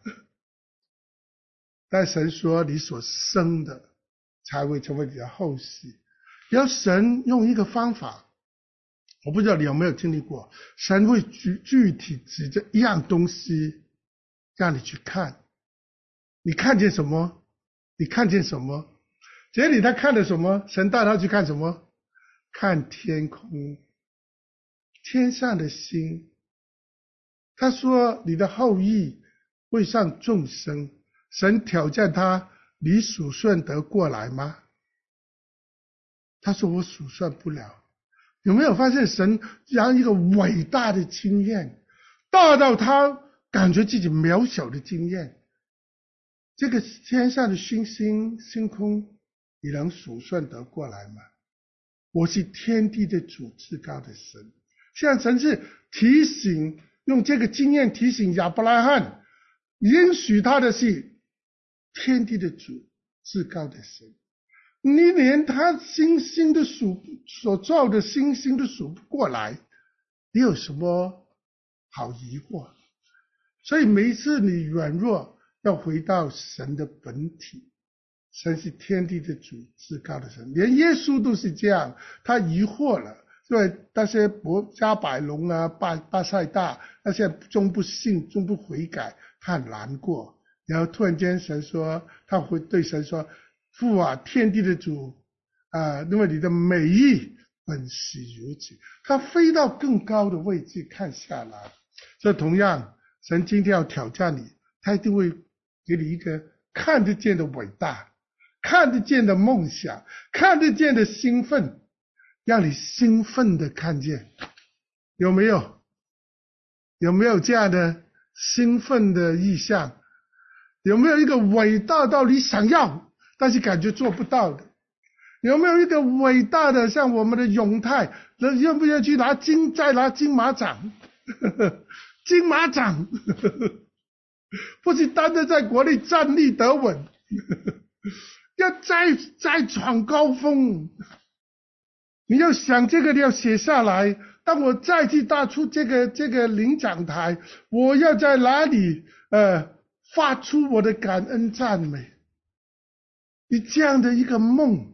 但神说你所生的才会成为你的后嗣。然后神用一个方法，我不知道你有没有经历过，神会具具体指着一样东西让你去看。你看见什么？你看见什么？这里他看了什么？神带他去看什么？看天空，天上的星。他说你的后裔会像众生。神挑战他，你数算得过来吗？他说我数算不了。有没有发现神让一个伟大的经验，大到他感觉自己渺小的经验？这个天上的星星星空，你能数算得过来吗？我是天地的主，至高的神。现在神是提醒，用这个经验提醒亚伯拉罕，允许他的是天地的主，至高的神。你连他星星都数所造的星星都数不过来，你有什么好疑惑？所以每一次你软弱，要回到神的本体。神是天地的主，至高的神。连耶稣都是这样，他疑惑了，因为那些伯加百隆啊、巴巴塞大那些终不信、终不悔改，他很难过。然后突然间神说，他会对神说：“父啊，天地的主啊，因为你的美意本是如此。”他飞到更高的位置看下来。所以同样，神今天要挑战你，他一定会给你一个看得见的伟大，看得见的梦想，看得见的兴奋，让你兴奋的看见。有没有？有没有这样的兴奋的意象？有没有一个伟大到你想要，但是感觉做不到的？有没有一个伟大的像我们的永泰，要不要去拿金，再拿金马奖？金马奖不是单单在国内站立得稳，要再再闯高峰。你要想这个，你要写下来。当我再去踏出这个这个领奖台，我要在哪里呃发出我的感恩赞美？你这样的一个梦，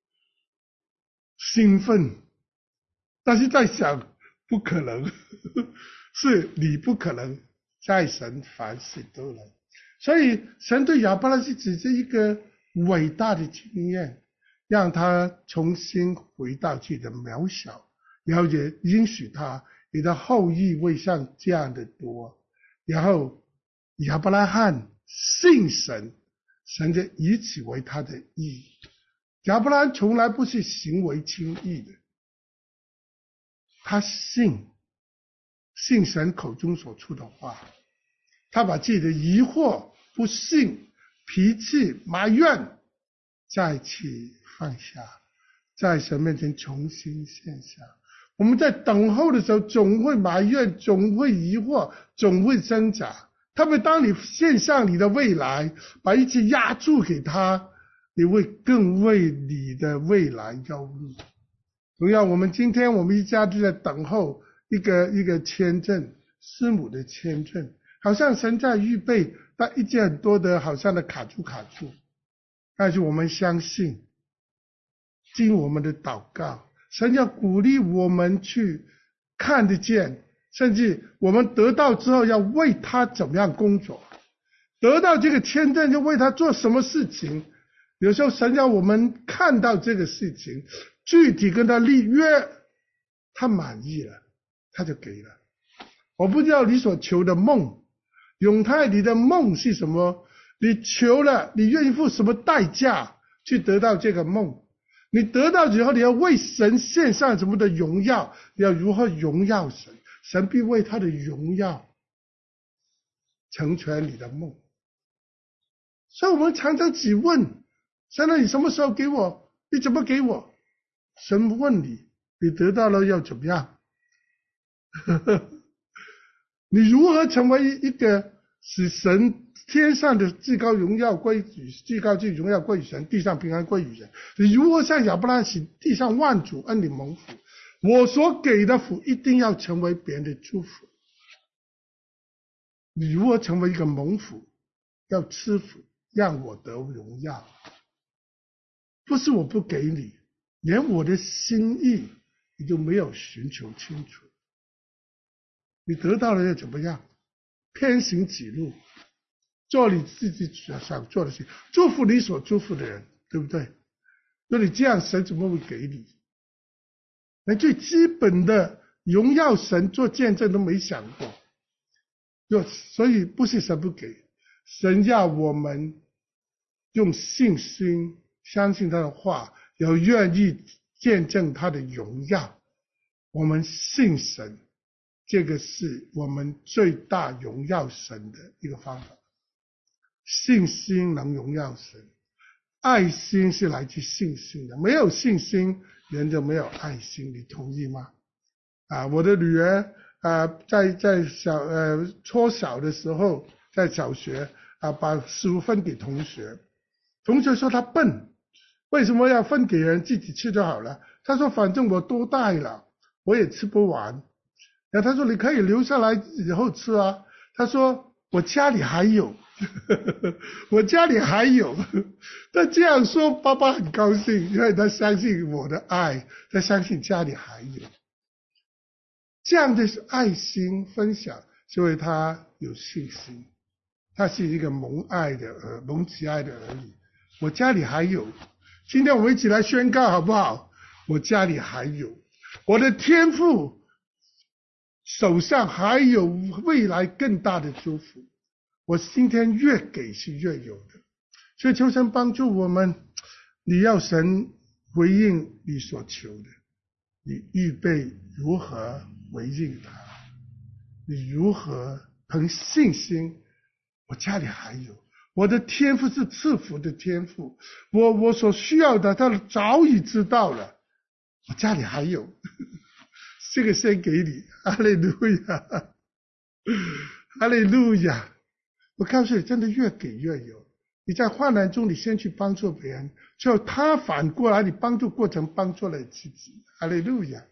兴奋，但是在想不可能，是你不可能，在神凡事都能。所以神对亚伯拉罕是指着一个伟大的经验，让他重新回到自己的渺小，然后也允许他，你的后裔会像这样的多。然后亚伯拉罕信神，神就以此为他的义。亚伯拉罕从来不是行为轻易的，他信信神口中所出的话，他把自己的疑惑、不信、脾气、埋怨再次放下，在神面前重新献上。我们在等候的时候，总会埋怨，总会疑惑，总会挣扎。特别当你献上你的未来，把一切压注给他，你会更为你的未来忧虑。同样，我们今天我们一家就在等候一个一个签证，师母的签证，好像神在预备，但一件很多的好像的卡住卡住。但是我们相信，经我们的祷告，神要鼓励我们去看得见，甚至我们得到之后要为他怎么样工作。 得到这个签证就为他做什么事情。有时候神让我们看到这个事情，具体跟他立约，他满意了，他就给了。我不知道你所求的梦，永泰你的梦是什么？你求了，你愿意付什么代价去得到这个梦？你得到之后，你要为神献上什么的荣耀？你要如何荣耀神？神必为他的荣耀成全你的梦。所以我们常常只问神啊，你什么时候给我？你怎么给我？神问你，你得到了要怎么样？你如何成为一个使神天上的至高荣耀归于至高至荣耀归于神，地上平安归于人？你如何像亚伯拉罕使地上万族恩领蒙福？我所给的福一定要成为别人的祝福。你如何成为一个蒙福？要吃福，让我得荣耀。不是我不给你，连我的心意你都没有寻求清楚。你得到了又怎么样？偏行己路，做你自己想做的事，祝福你所祝福的人，对不对？那你这样，神怎么会给你？连最基本的荣耀神做见证都没想过。所以不是神不给，神要我们用信心相信他的话，要愿意见证他的荣耀。我们信神，这个是我们最大荣耀神的一个方法。信心能荣耀神，爱心是来自信心的，没有信心人就没有爱心，你同意吗？啊，我的女儿啊，在在小呃初小的时候，在小学啊，把食物分给同学，同学说他笨，为什么要分给人，自己吃就好了？他说反正我多带了，我也吃不完。然后他说你可以留下来以后吃啊。他说我家里还有，我家里还有。他这样说，爸爸很高兴，因为他相信我的爱，他相信家里还有。这样的爱心分享，所以他有信心，他是一个蒙爱的儿，蒙慈爱的儿女。我家里还有，今天我们一起来宣告好不好？我家里还有，我的天父手上还有未来更大的祝福。我今天越给是越有的，所以求神帮助我们，你要神回应你所求的，你预备如何回应他？你如何凭信心？我家里还有，我的天父是赐福的天父，我我所需要的他早已知道了，我家里还有，这个先给你，哈利路亚，哈利路亚！我告诉你，真的越给越有。你在患难中，你先去帮助别人，最后他反过来，你帮助过程帮助了自己，哈利路亚！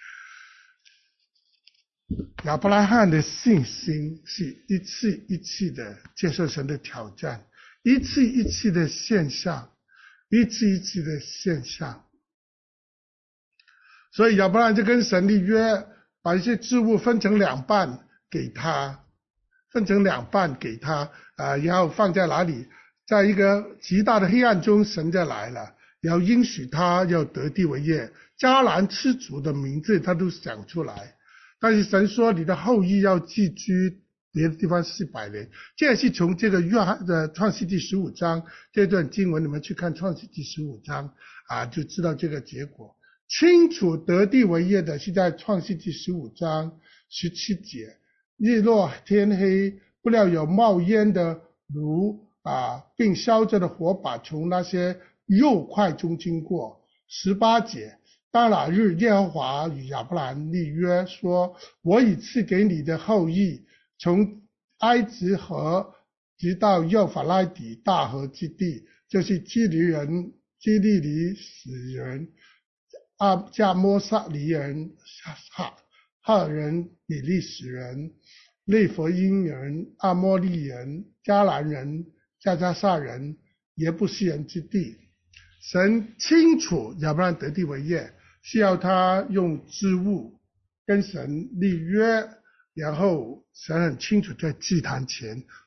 亚伯拉罕的信心是一次一次的接受神的挑战，一次一次的献上，一次一次的献上。所以亚伯拉罕就跟神立约，把一些织物分成两半给他，分成两半给他，呃，然后放在哪里？在一个极大的黑暗中，神就来了，要应许他要得地为业，迦南吃主的名字他都想出来。但是神说你的后裔要寄居别的地方四百年，这也是从这个约翰的创世纪十五章这段经文，你们去看创世纪十五章啊，就知道这个结果。清楚得地为业的是在创世纪十五章十七节，日落天黑，不料有冒烟的炉啊，并烧着的火把从那些肉块中经过。十八节，当那日，耶和华与亚伯兰立约说，我已赐给你的后裔，从埃及河直到幼发拉底大河之地，就是基利人、基利里史人、阿加摩撒黎人、哈哈人、比利时人、利弗因人、阿摩利人、迦南人、加加萨人、耶布斯人之地。神清楚亚伯兰得地为业，是要他用织物跟神立约，然后神很清楚在祭坛前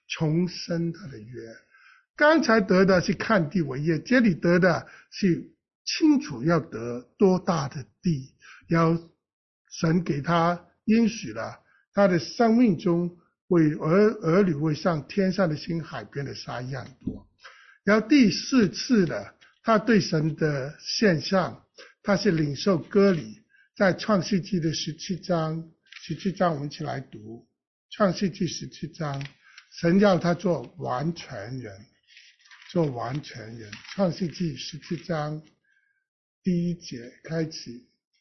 重生他的约。刚才得的是看地为业，这里得的是清楚要得多大的地，要神给他应许了，他的生命中为儿儿女会像天上的星，海边的沙一样多。然后第四次了，他对神的献上，他是领受割礼，在创世纪的十七章，十七章我们一起来读创世纪十七章，神要他做完全人，做完全人。创世纪十七章第一节开始。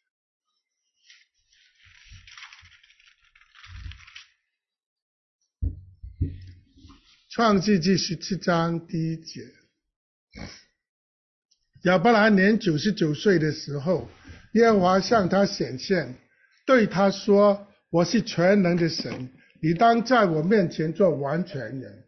创世纪十七章第一节，亚伯兰年九十九岁的时候，耶和华向他显现，对他说：我是全能的神，你当在我面前做完全人。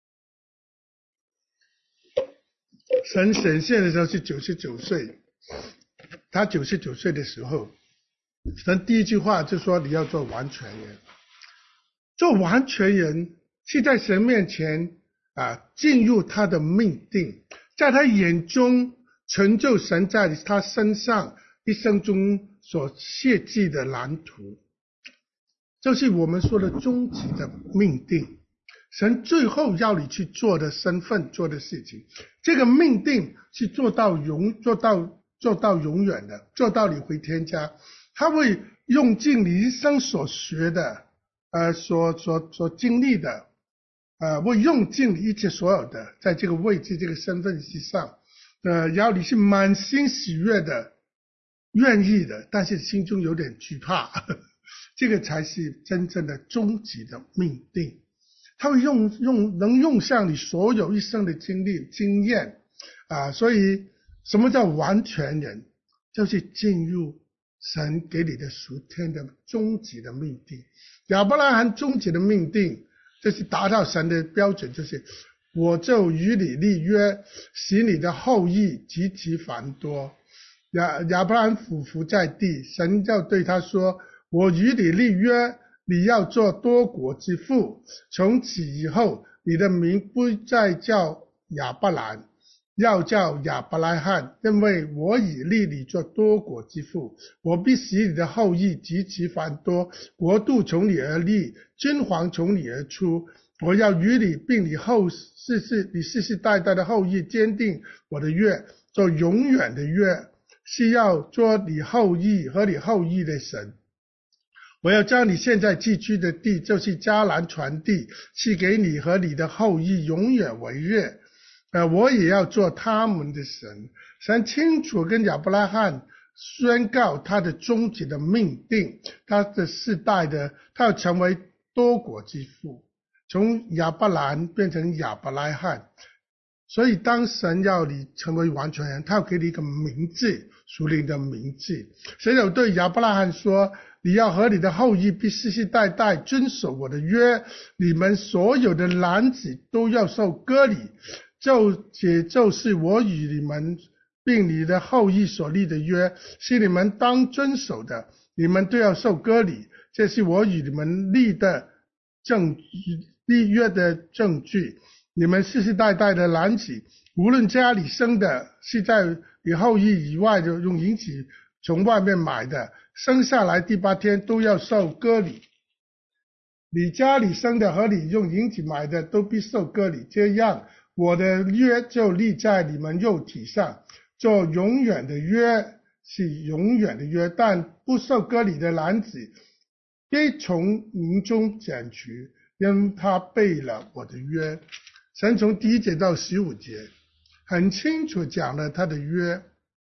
神显现的时候是九十九岁，他九十九岁的时候，神第一句话就说你要做完全人。做完全人是在神面前啊，进入他的命定，在他眼中成就神在他身上一生中所设计的蓝图，就是我们说的终极的命定。神最后要你去做的身份，做的事情，这个命定是做到永做到做到永远的，做到你回天家。他会用尽你一生所学的呃所所所经历的呃会用尽你一切所有的，在这个位置这个身份之上，呃要你是满心喜悦的，愿意的，但是心中有点惧怕，呵呵，这个才是真正的终极的命定。他会用用能用上你所有一生的经历经验啊，所以什么叫完全人？就是进入神给你的属天的终极的命定。亚伯拉罕终极的命定，就是达到神的标准，就是我就与你立约，使你的后裔极其繁多。亚亚伯拉罕俯伏在地，神要对他说：我与你立约，你要做多国之父，从此以后，你的名不再叫亚伯兰，要叫亚伯拉罕，因为我已立你做多国之父。我必使你的后裔极其繁多，国度从你而立，君王从你而出。我要与你并你后世世你世世代代的后裔坚定我的约，做永远的约，是要做你后裔和你后裔的神。我要将你现在寄居的地，就是迦南全地，赐给你和你的后裔永远为业。呃，我也要做他们的神。神清楚跟亚伯拉罕宣告他的终极的命定，他的世代的，他要成为多国之父，从亚伯兰变成亚伯拉罕。所以当神要你成为完全人，他要给你一个名字，属灵的名字。神有对亚伯拉罕说：你要和你的后裔必世世代代遵守我的约，你们所有的男子都要受割礼，就也就是我与你们并你的后裔所立的约，是你们当遵守的，你们都要受割礼，这是我与你们立的证据，立约的证据。你们世世代代的男子，无论家里生的，是在你后裔以外的，用银子从外面买的，生下来第八天都要受割礼。你家里生的和你用银子买的都必受割礼，这样我的约就立在你们肉体上，做永远的约，是永远的约。但不受割礼的男子必从民中剪除，因他背了我的约。神从第一节到十五节很清楚讲了他的约。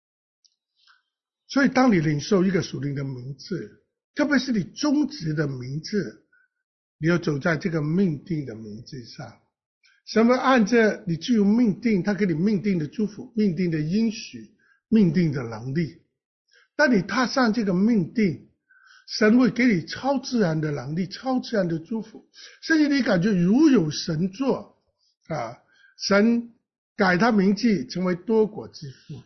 所以当你领受一个属灵的名字，特别是你终极的名字，你要走在这个命定的名字上。神会按着你具有命定，他给你命定的祝福，命定的应许，命定的能力。当你踏上这个命定，神会给你超自然的能力，超自然的祝福，甚至你感觉如有神作啊！神改他名字成为多国之父，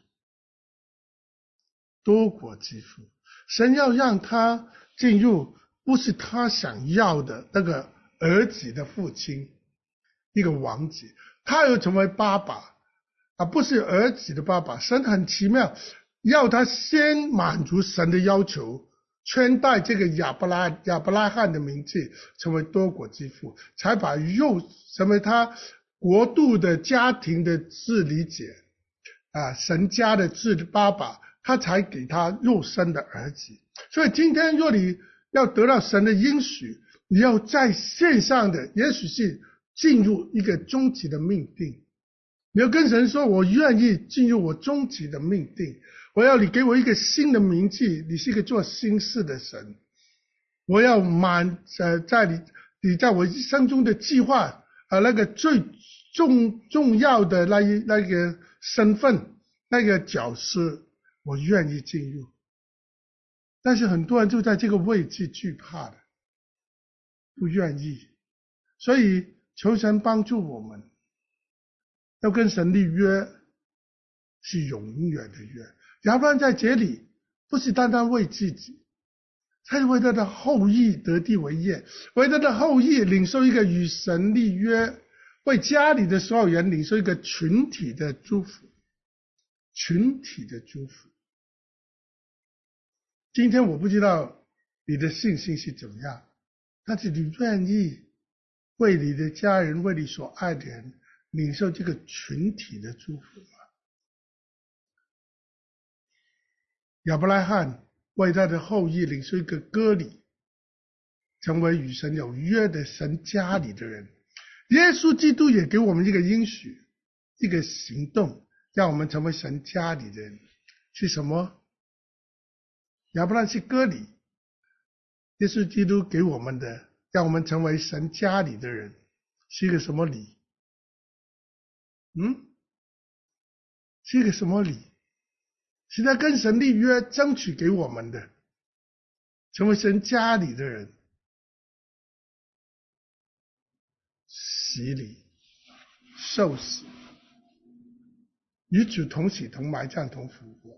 多国之父。神要让他进入不是他想要的那个儿子的父亲， 一个王子，他要成为爸爸啊，不是儿子的爸爸。神很奇妙，要他先满足神的要求，圈带这个亚伯拉亚伯拉罕的名字，成为多国之父，才把肉成为他国度的家庭的治理者啊，神家的治爸爸，他才给他肉身的儿子。所以今天若你要得到神的应许，你要在线上的，也许是进入一个终极的命定。你要跟神说，我愿意进入我终极的命定，我要你给我一个新的名字，你是一个做新事的神。我要满呃，在你你在我一生中的计划啊，那个最重重要的那一那个身份，那个角色，我愿意进入。但是很多人就在这个位置惧怕的，不愿意。所以求神帮助我们，要跟神立约，是永远的约。亚伯兰在这里不是单单为自己，他是为他的后裔得地为业，为他的后裔领受一个与神立约，为家里的所有人领受一个群体的祝福，群体的祝福。今天我不知道你的信心是怎么样，但是你愿意为你的家人，为你所爱的人领受这个群体的祝福吗？亚伯拉罕为他的后裔领受一个割礼，成为与神有约的神家里的人。耶稣基督也给我们一个应许，一个行动，让我们成为神家里的人。是什么？亚伯拉罕是割礼，耶稣基督给我们的，让我们成为神家里的人，是一个什么礼？嗯，是一个什么礼？是他跟神立约争取给我们的，成为神家里的人。洗礼、受死，与主同死、同埋葬、同复活。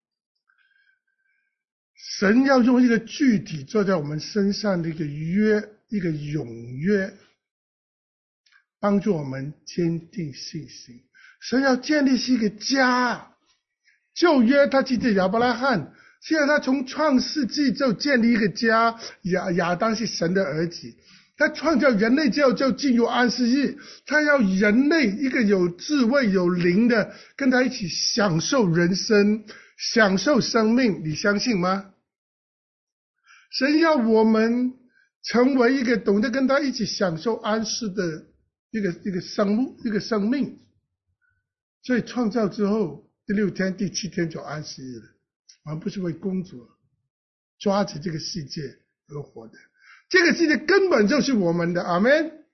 神要用一个具体做在我们身上的一个约，一个永约，帮助我们坚定信心。神要建立是一个家。旧约他记得亚伯拉罕，现在他从创世纪就建立一个家。亚亚当是神的儿子，他创造人类之后就进入安息日，他要人类一个有智慧有灵的跟他一起享受人生，享受生命。你相信吗？神要我们成为一个懂得跟他一起享受安息的一个一个生物一个生命。所以创造之后第六天第七天就安息日了。我们不是为工作抓着这个世界而活的，这个世界根本就是我们的。阿们。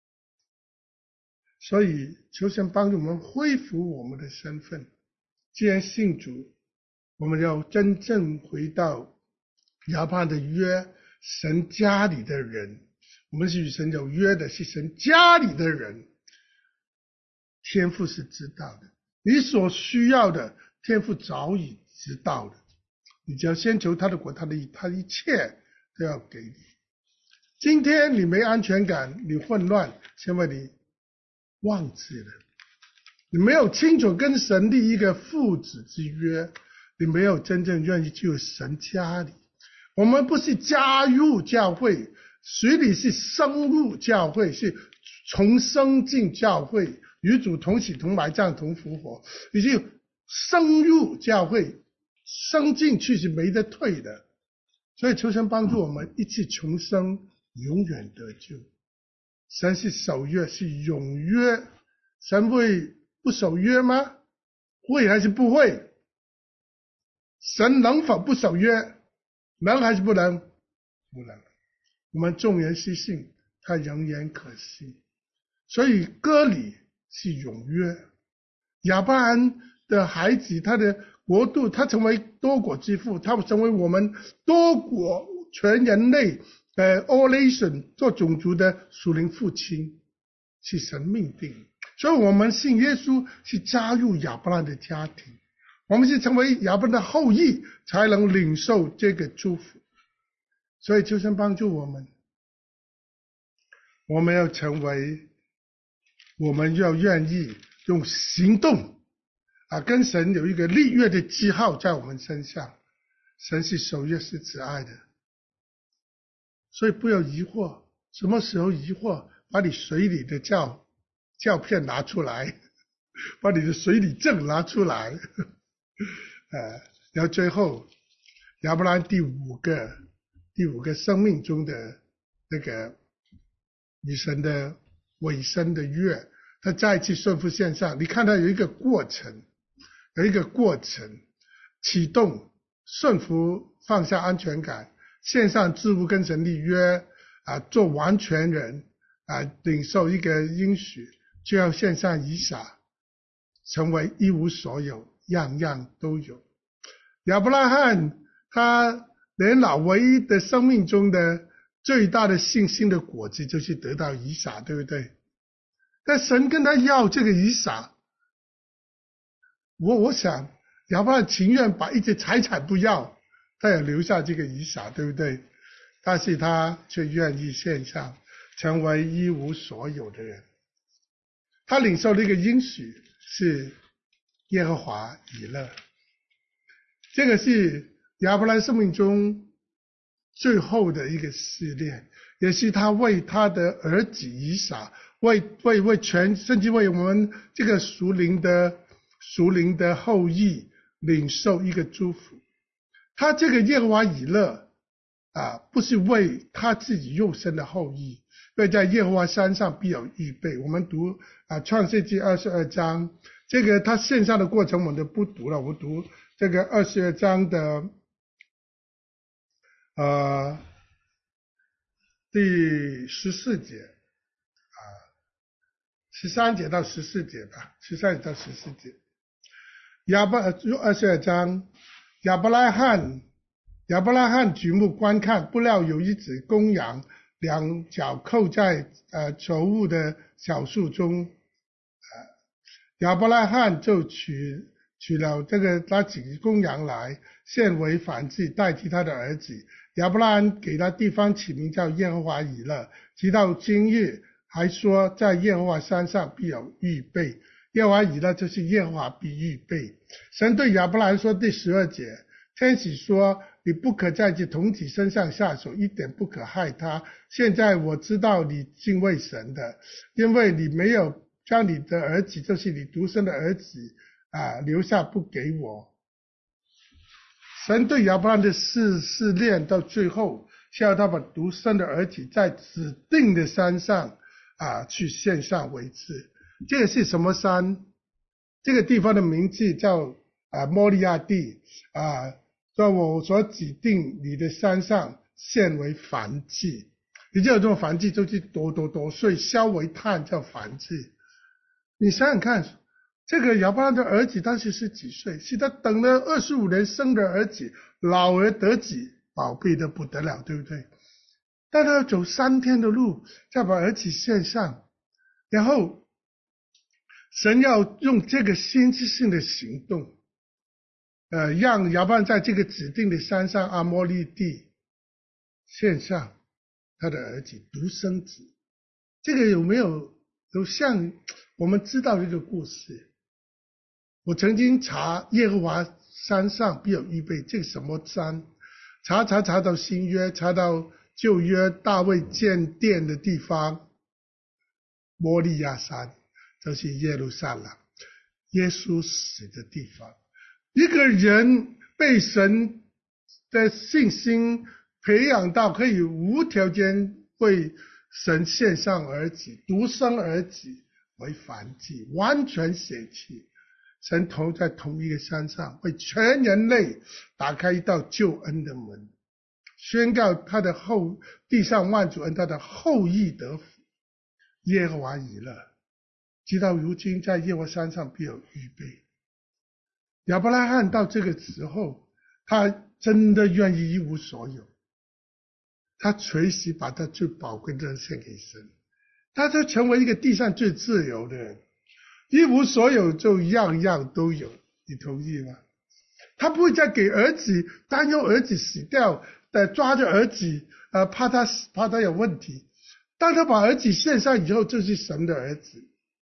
所以求神帮助我们恢复我们的身份。既然信主，我们要真正回到亚伯拉罕的约，神家里的人。我们是与神有约的，是神家里的人。天父是知道的，你所需要的天父早已知道了，你只要先求他的国，他的义，他一切都要给你。今天你没安全感，你混乱，因为你忘记了，你没有清楚跟神立一个父子之约，你没有真正愿意进入神家里。我们不是加入教会，水里是生入教会，是重生进教会，与主同死同埋葬同复活，以及生入教会，生进去是没得退的。所以求神帮助我们一起重生，永远得救。神是守约，是永约。神会不守约吗？会还是不会？神能否不守约？能还是不能？不能。我们众人是信，他仍然可信。所以割礼是永约。亚伯拉罕的孩子，他的国度，他成为多国之父，他成为我们多国全人类呃 all nation 做种族的属灵父亲，是神命定。所以我们信耶稣是加入亚伯拉罕的家庭，我们是成为亚伯拉罕的后裔，才能领受这个祝福。所以求神帮助我们，我们要成为我们要愿意用行动啊，跟神有一个立约的记号在我们身上。神是守约是慈爱的，所以不要疑惑。什么时候疑惑？把你水里的照照片拿出来，把你的水里证拿出来。呃，然后最后亚伯拉罕第五个第五个生命中的那个与神的委身的约，他再一次顺服献上。你看他有一个过程，有一个过程，启动顺服，放下安全感，献上自物跟神立约啊，做完全人啊，领受一个应许，就要献上以撒，成为一无所有，样样都有。亚伯拉罕他年老唯一的生命中的最大的信心的果子就是得到以撒，对不对？但神跟他要这个以撒，我我想亚伯拉罕情愿把一些财产不要，他也留下这个以撒，对不对？但是他却愿意献上，成为一无所有的人。他领受的一个应许是耶和华以勒，这个是亚伯兰生命中最后的一个试炼，也是他为他的儿子以撒，为为为全，甚至为我们这个属灵的属灵的后裔领受一个祝福。他这个耶和华以勒啊，不是为他自己肉身的后裔，因为在耶和华山上必有预备。我们读啊创世纪二十二章，这个他献上的过程我们都不读了，我们读这个二十二章的呃第十四节啊，十三节到十四节吧，十三节到十四节。亚伯二十二章，亚伯拉罕亚伯拉罕举目观看，不料有一只公羊，两脚扣在呃稠物的小树中。呃、亚伯拉罕就取取了这个那几个公羊来，献为燔祭，代替他的儿子。亚伯拉罕给他地方起名叫耶和华以勒，直到今日还说，在耶和华山上必有预备。耶和华以勒就是耶和华必预备。神对亚伯拉罕说，第十二节，天使说，你不可在这童子身上下手，一点不可害他。现在我知道你敬畏神的，因为你没有将你的儿子，就是你独生的儿子啊，留下不给我。神对亚伯拉罕的试试炼到最后，是要他把独生的儿子在指定的山上啊去献上为祭。这个是什么山？这个地方的名字叫啊摩利亚地啊，在我所指定你的山上献为燔祭。你知道这种燔祭就是多多多岁烧为炭叫燔祭。你想想看，这个亚伯拉罕的儿子当时是几岁？是他等了二十五年生的儿子，老而得子，宝贝的不得了，对不对？但他要走三天的路，再把儿子献上，然后神要用这个先知性的行动，呃，让亚伯拉罕在这个指定的山上阿摩利地献上他的儿子独生子。这个有没有有像我们知道这个故事？我曾经查耶和华山上必有预备，这个什么山？查查查到新约，查到旧约大卫建殿的地方，摩利亚山就是耶路撒冷，耶稣死的地方。一个人被神的信心培养到可以无条件为神献上儿子，独生儿子为燔祭，完全舍弃。神同在同一个山上，为全人类打开一道救恩的门，宣告他的后地上万族恩，他的后裔得福。耶和华以勒，直到如今在耶和华山上必有预备。亚伯拉罕到这个时候，他真的愿意一无所有，他随时把他最宝贵的献给神，他就成为一个地上最自由的人。一无所有就样样都有，你同意吗？他不会再给儿子担忧儿子死掉，呃，抓着儿子，呃，怕他怕他有问题。当他把儿子献上以后，就是神的儿子，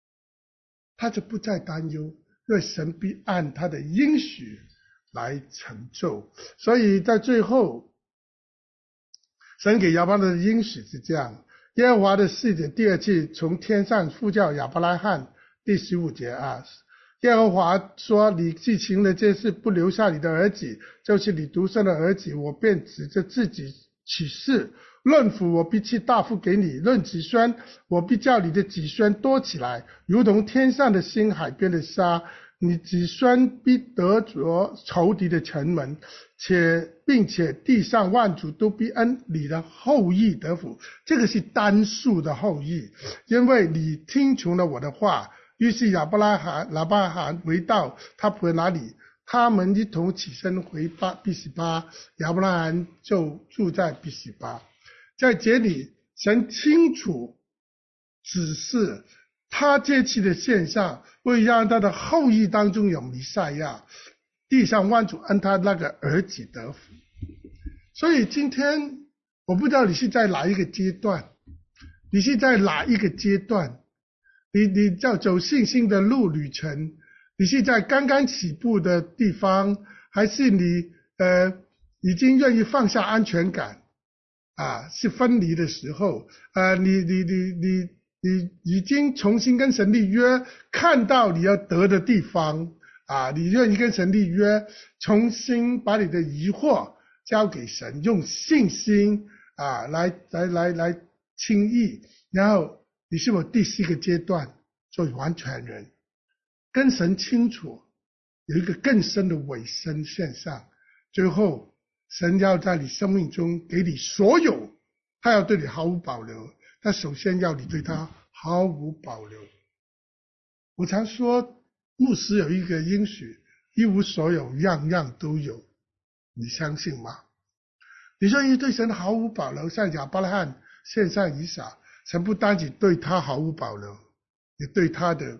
他就不再担忧，因为神必按他的应许来成就。所以在最后，神给亚伯拉罕的应许是这样：耶和华的使者第二次从天上呼叫亚伯拉罕。第十五节啊，耶和华说：你既行了这事，不留下你的儿子，就是你独生的儿子，我便指着自己起誓，论福我必赐大福给你，论子孙我必叫你的子孙多起来，如同天上的星，海边的沙。你子孙必得着仇敌的城门，且并且地上万族都必因你的后裔得福。这个是单数的后裔，因为你听从了我的话。于是亚伯拉罕、亚伯拉罕回到他婆那里，他们一同起身回巴比斯巴，亚伯拉罕就住在比斯巴。在这里，神清楚指示他这次的献上会让他的后裔当中有弥赛亚，地上万族按他那个儿子得福。所以今天我不知道你是在哪一个阶段，你是在哪一个阶段，你你在走信心的路旅程，你是在刚刚起步的地方，还是你呃已经愿意放下安全感啊？是分离的时候，呃，你你你你你已经重新跟神立约，看到你要得的地方啊，你愿意跟神立约，重新把你的疑惑交给神，用信心啊来来来来轻易，然后你是我第四个阶段做完全人，跟神清楚，有一个更深的委身线上，最后神要在你生命中给你所有，他要对你毫无保留，他首先要你对他毫无保留。我常说牧师有一个应许，一无所有，样样都有，你相信吗？你愿意对神毫无保留，像亚伯拉罕献上以撒，神不单仅对他毫无保留，也对他的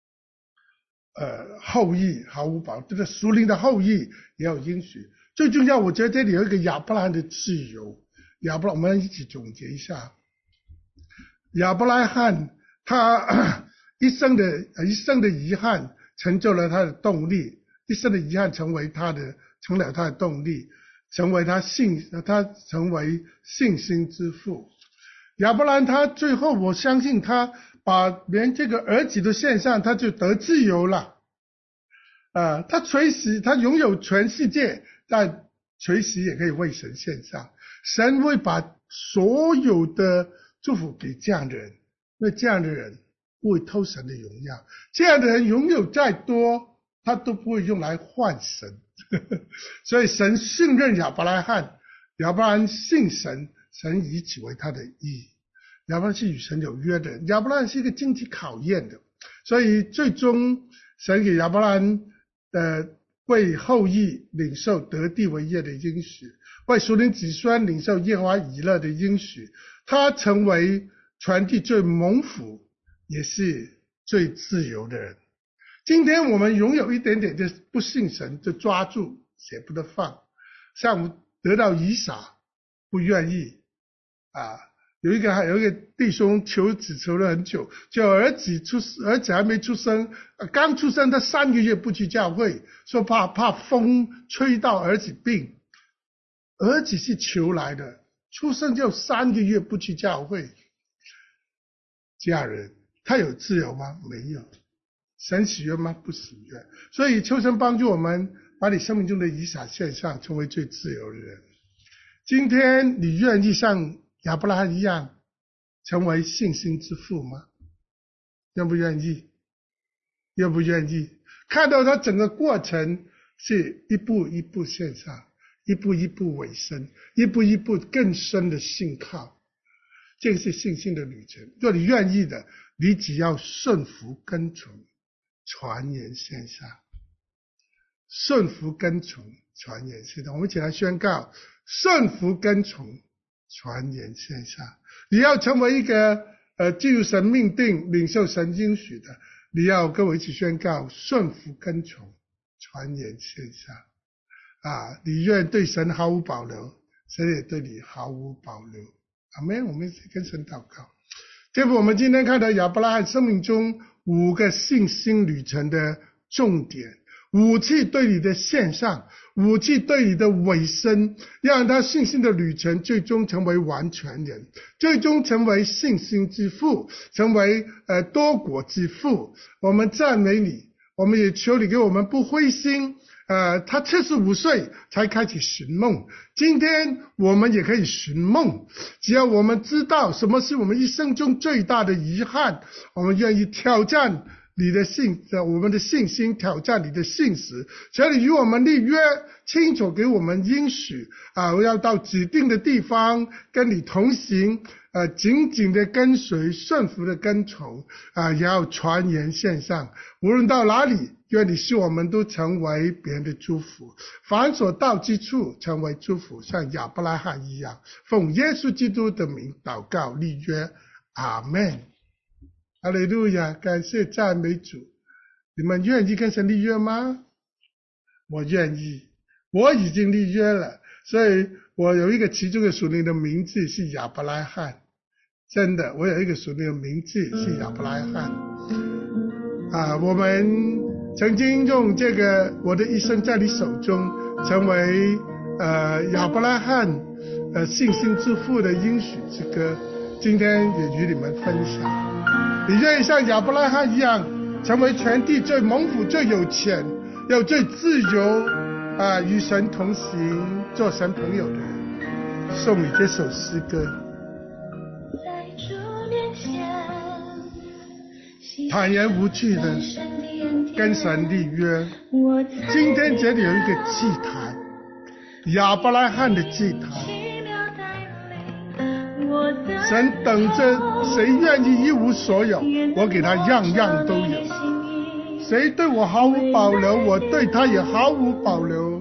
呃后裔毫无保留，对他属灵的后裔也有应许。最重要，我觉得这里有一个亚伯拉罕的自由。亚伯拉，我们一起总结一下，亚伯拉罕他一生的一生的遗憾成就了他的动力，一生的遗憾成为他的成了他的动力，成为他信他成为信心之父。亚伯兰他最后，我相信他把连这个儿子都献上，他就得自由了。呃，他随时他拥有全世界，但随时也可以为神献上。神会把所有的祝福给这样的人，因为这样的人不会偷神的荣耀，这样的人拥有再多，他都不会用来换神。所以神信任亚伯拉罕，亚伯拉罕信神，神以此为他的义。亚伯拉罕是与神有约的人，亚伯拉罕是一个经济考验的，所以最终神给亚伯拉罕呃为后裔领受得地为业的应许，为属灵子孙领受耶和华以勒的应许，他成为全地最蒙福也是最自由的人。今天我们拥有一点点就不信神，就抓住舍不得放，像我们得到以撒不愿意啊，有一个有一个弟兄求子求了很久，就儿子出儿子还没出生，刚出生他三个月不去教会，说怕怕风吹到儿子病。儿子是求来的，出生就三个月不去教会，家人他有自由吗？没有。神喜悦吗？不喜悦。所以求神帮助我们把你生命中的以撒献上，成为最自由的人。今天你愿意像亚伯拉罕一样成为信心之父吗？愿不愿意？愿不愿意？看到他整个过程是一步一步献上，一步一步委身，一步一步更深的信靠，这个是信心的旅程。若你愿意的，你只要顺服跟从，传言献上，顺服跟从，传言献上。我们一起来宣告：顺服跟从，传言献上。你要成为一个呃进入神命定、领受神应许的，你要跟我一起宣告：顺服跟从，传言献上。啊，你愿对神毫无保留，神也对你毫无保留。阿们。我们一起跟神祷告。这不，我们今天看到亚伯拉罕生命中五个信心旅程的重点，武器对你的献上，武器对你的委身，让他信心的旅程最终成为完全人，最终成为信心之父，成为呃多国之父。我们赞美你，我们也求你给我们不灰心。呃，他七十五岁才开始寻梦，今天我们也可以寻梦，只要我们知道什么是我们一生中最大的遗憾，我们愿意挑战你的信，我们的信心，挑战你的信实，求你与我们立约，清楚给我们应许啊，要到指定的地方跟你同行，呃，紧紧的跟随，顺服的跟从啊，也要传言献上，无论到哪里，愿你使我们都成为别人的祝福，凡所到之处成为祝福，像亚伯拉罕一样。奉耶稣基督的名祷告立约，阿们。哈利路亚，感谢赞美主。你们愿意跟神立约吗？我愿意，我已经立约了，所以我有一个其中的属灵的名字是亚伯拉罕，真的，我有一个属灵的名字是亚伯拉罕。啊，我们曾经用这个我的一生在你手中，成为呃亚伯拉罕呃信心之父的应许之歌，今天也与你们分享。你愿意像亚伯拉罕一样，成为全地最蒙福、最有钱、又最自由啊，与神同行、做神朋友的人，送你这首诗歌。 在主面前， 坦然无惧的跟神立约。今天这里有一个祭坛，亚伯拉罕的祭坛，神等着谁愿意一无所有，我给他样样都有。谁对我毫无保留，我对他也毫无保留。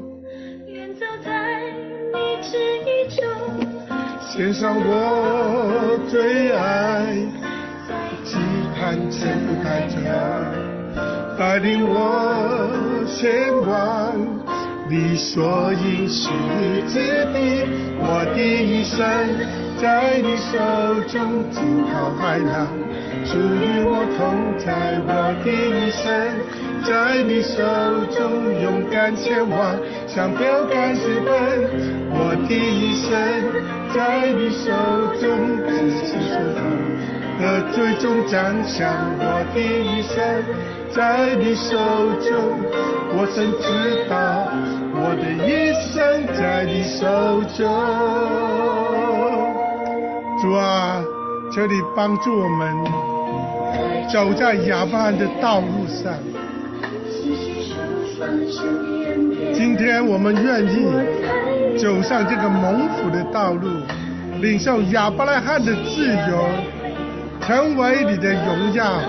献上我最爱，祭坛全部带着，带领我前往你所应许之地。我的一生在你手中惊涛骇浪，主与我同在。我的一生在你手中勇敢前往，像标杆直奔。我的一生在你手中自持守住和最终奖赏。我的一生在你手中，我深知道我的一生在你手中。主啊，求你帮助我们走在亚伯拉罕的道路上。今天我们愿意走上这个蒙福的道路，领受亚伯拉罕的自由，成为你的荣耀。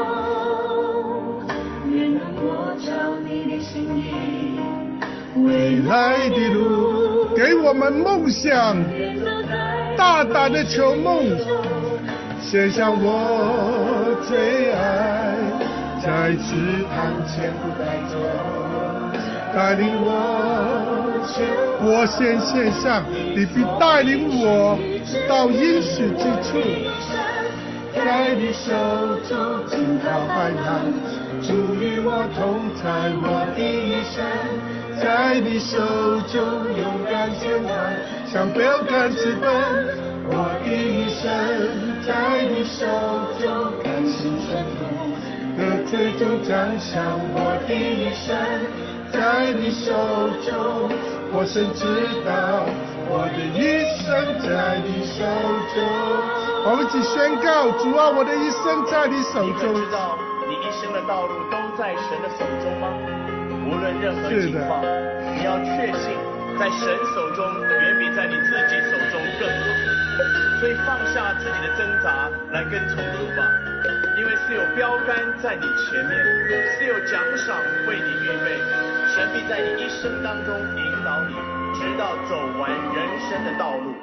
未来的路给我们梦想，大胆的求梦，献上我最爱，在池塘前不带走，带领我前，我先献上，你必带领我到应许之处。在你手中惊涛骇浪，主与我同在。我的一生在你手中勇敢前往，像标杆直奔。我的一生在你手中甘心顺服的最终奖赏。我的一生在你手中，我深知道我的一生在你手中。我们一起宣告，主啊，我的一生在你手中。 你可知道你一生的道路都在神的手中吗？无论任何情况，你要确信在神手中远比在你自己手中更好。所以放下自己的挣扎，来跟从主吧，因为是有标杆在你前面，是有奖赏为你预备。神必在你一生当中引导你，直到走完人生的道路。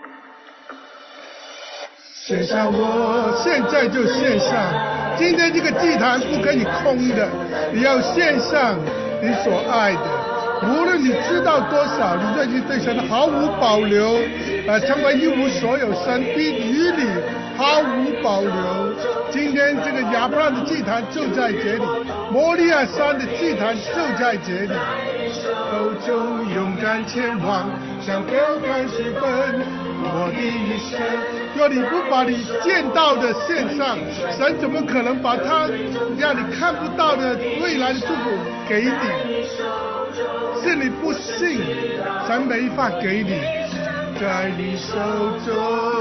献上我现在就献上，今天这个祭坛不可以空的，你要献上你所爱的，无论你知道多少，你愿意对神毫无保留，呃，成为一无所有，神必与你毫无保留， 今天这个亚伯拉的祭坛就在这里，摩利亚山的祭坛就在这里。手中勇敢前往，向标杆直奔，我的一生。若你不把你见到的献上，神怎么可能把他让你看不到的未来的祝福给你？是你不信，神没法给你。在你手中，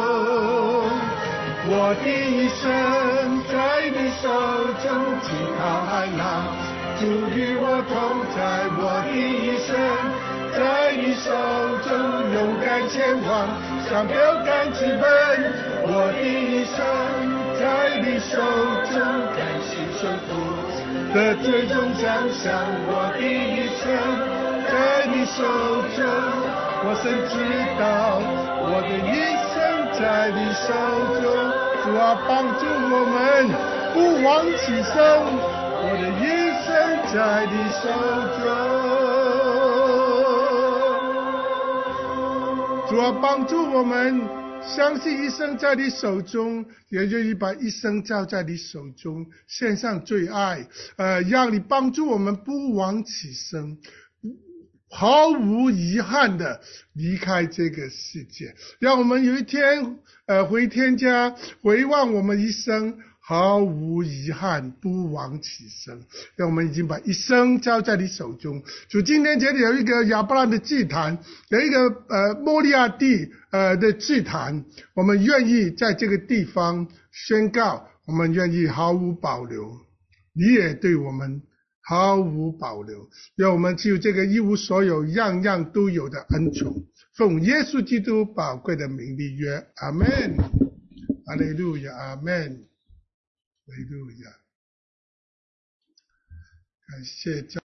我的一生在你手中，惊涛骇浪，主与我同在。我的一生在你手中，勇敢前往，向标杆直奔。我的一生在你手中，甘心顺服的最终奖赏。我的一生在你手中，我深知道我的一生在你手中。主啊，帮助我们不枉此生，我的一生在你手中。主啊，帮助我们相信一生在你手中，也愿意把一生交在你手中，献上最爱，呃，让你帮助我们不枉此生，毫无遗憾的离开这个世界，让我们有一天呃回天家，回望我们一生毫无遗憾，不枉此生。让我们已经把一生交在你手中。主，今天这里有一个亚伯拉的祭坛，有一个呃摩利亚地呃的祭坛，我们愿意在这个地方宣告，我们愿意毫无保留，你也对我们毫无保留，让我们只有这个一无所有，样样都有的恩宠。奉耶稣基督宝贵的名立约，阿们，哈利路亚，阿们，哈利路亚，感谢教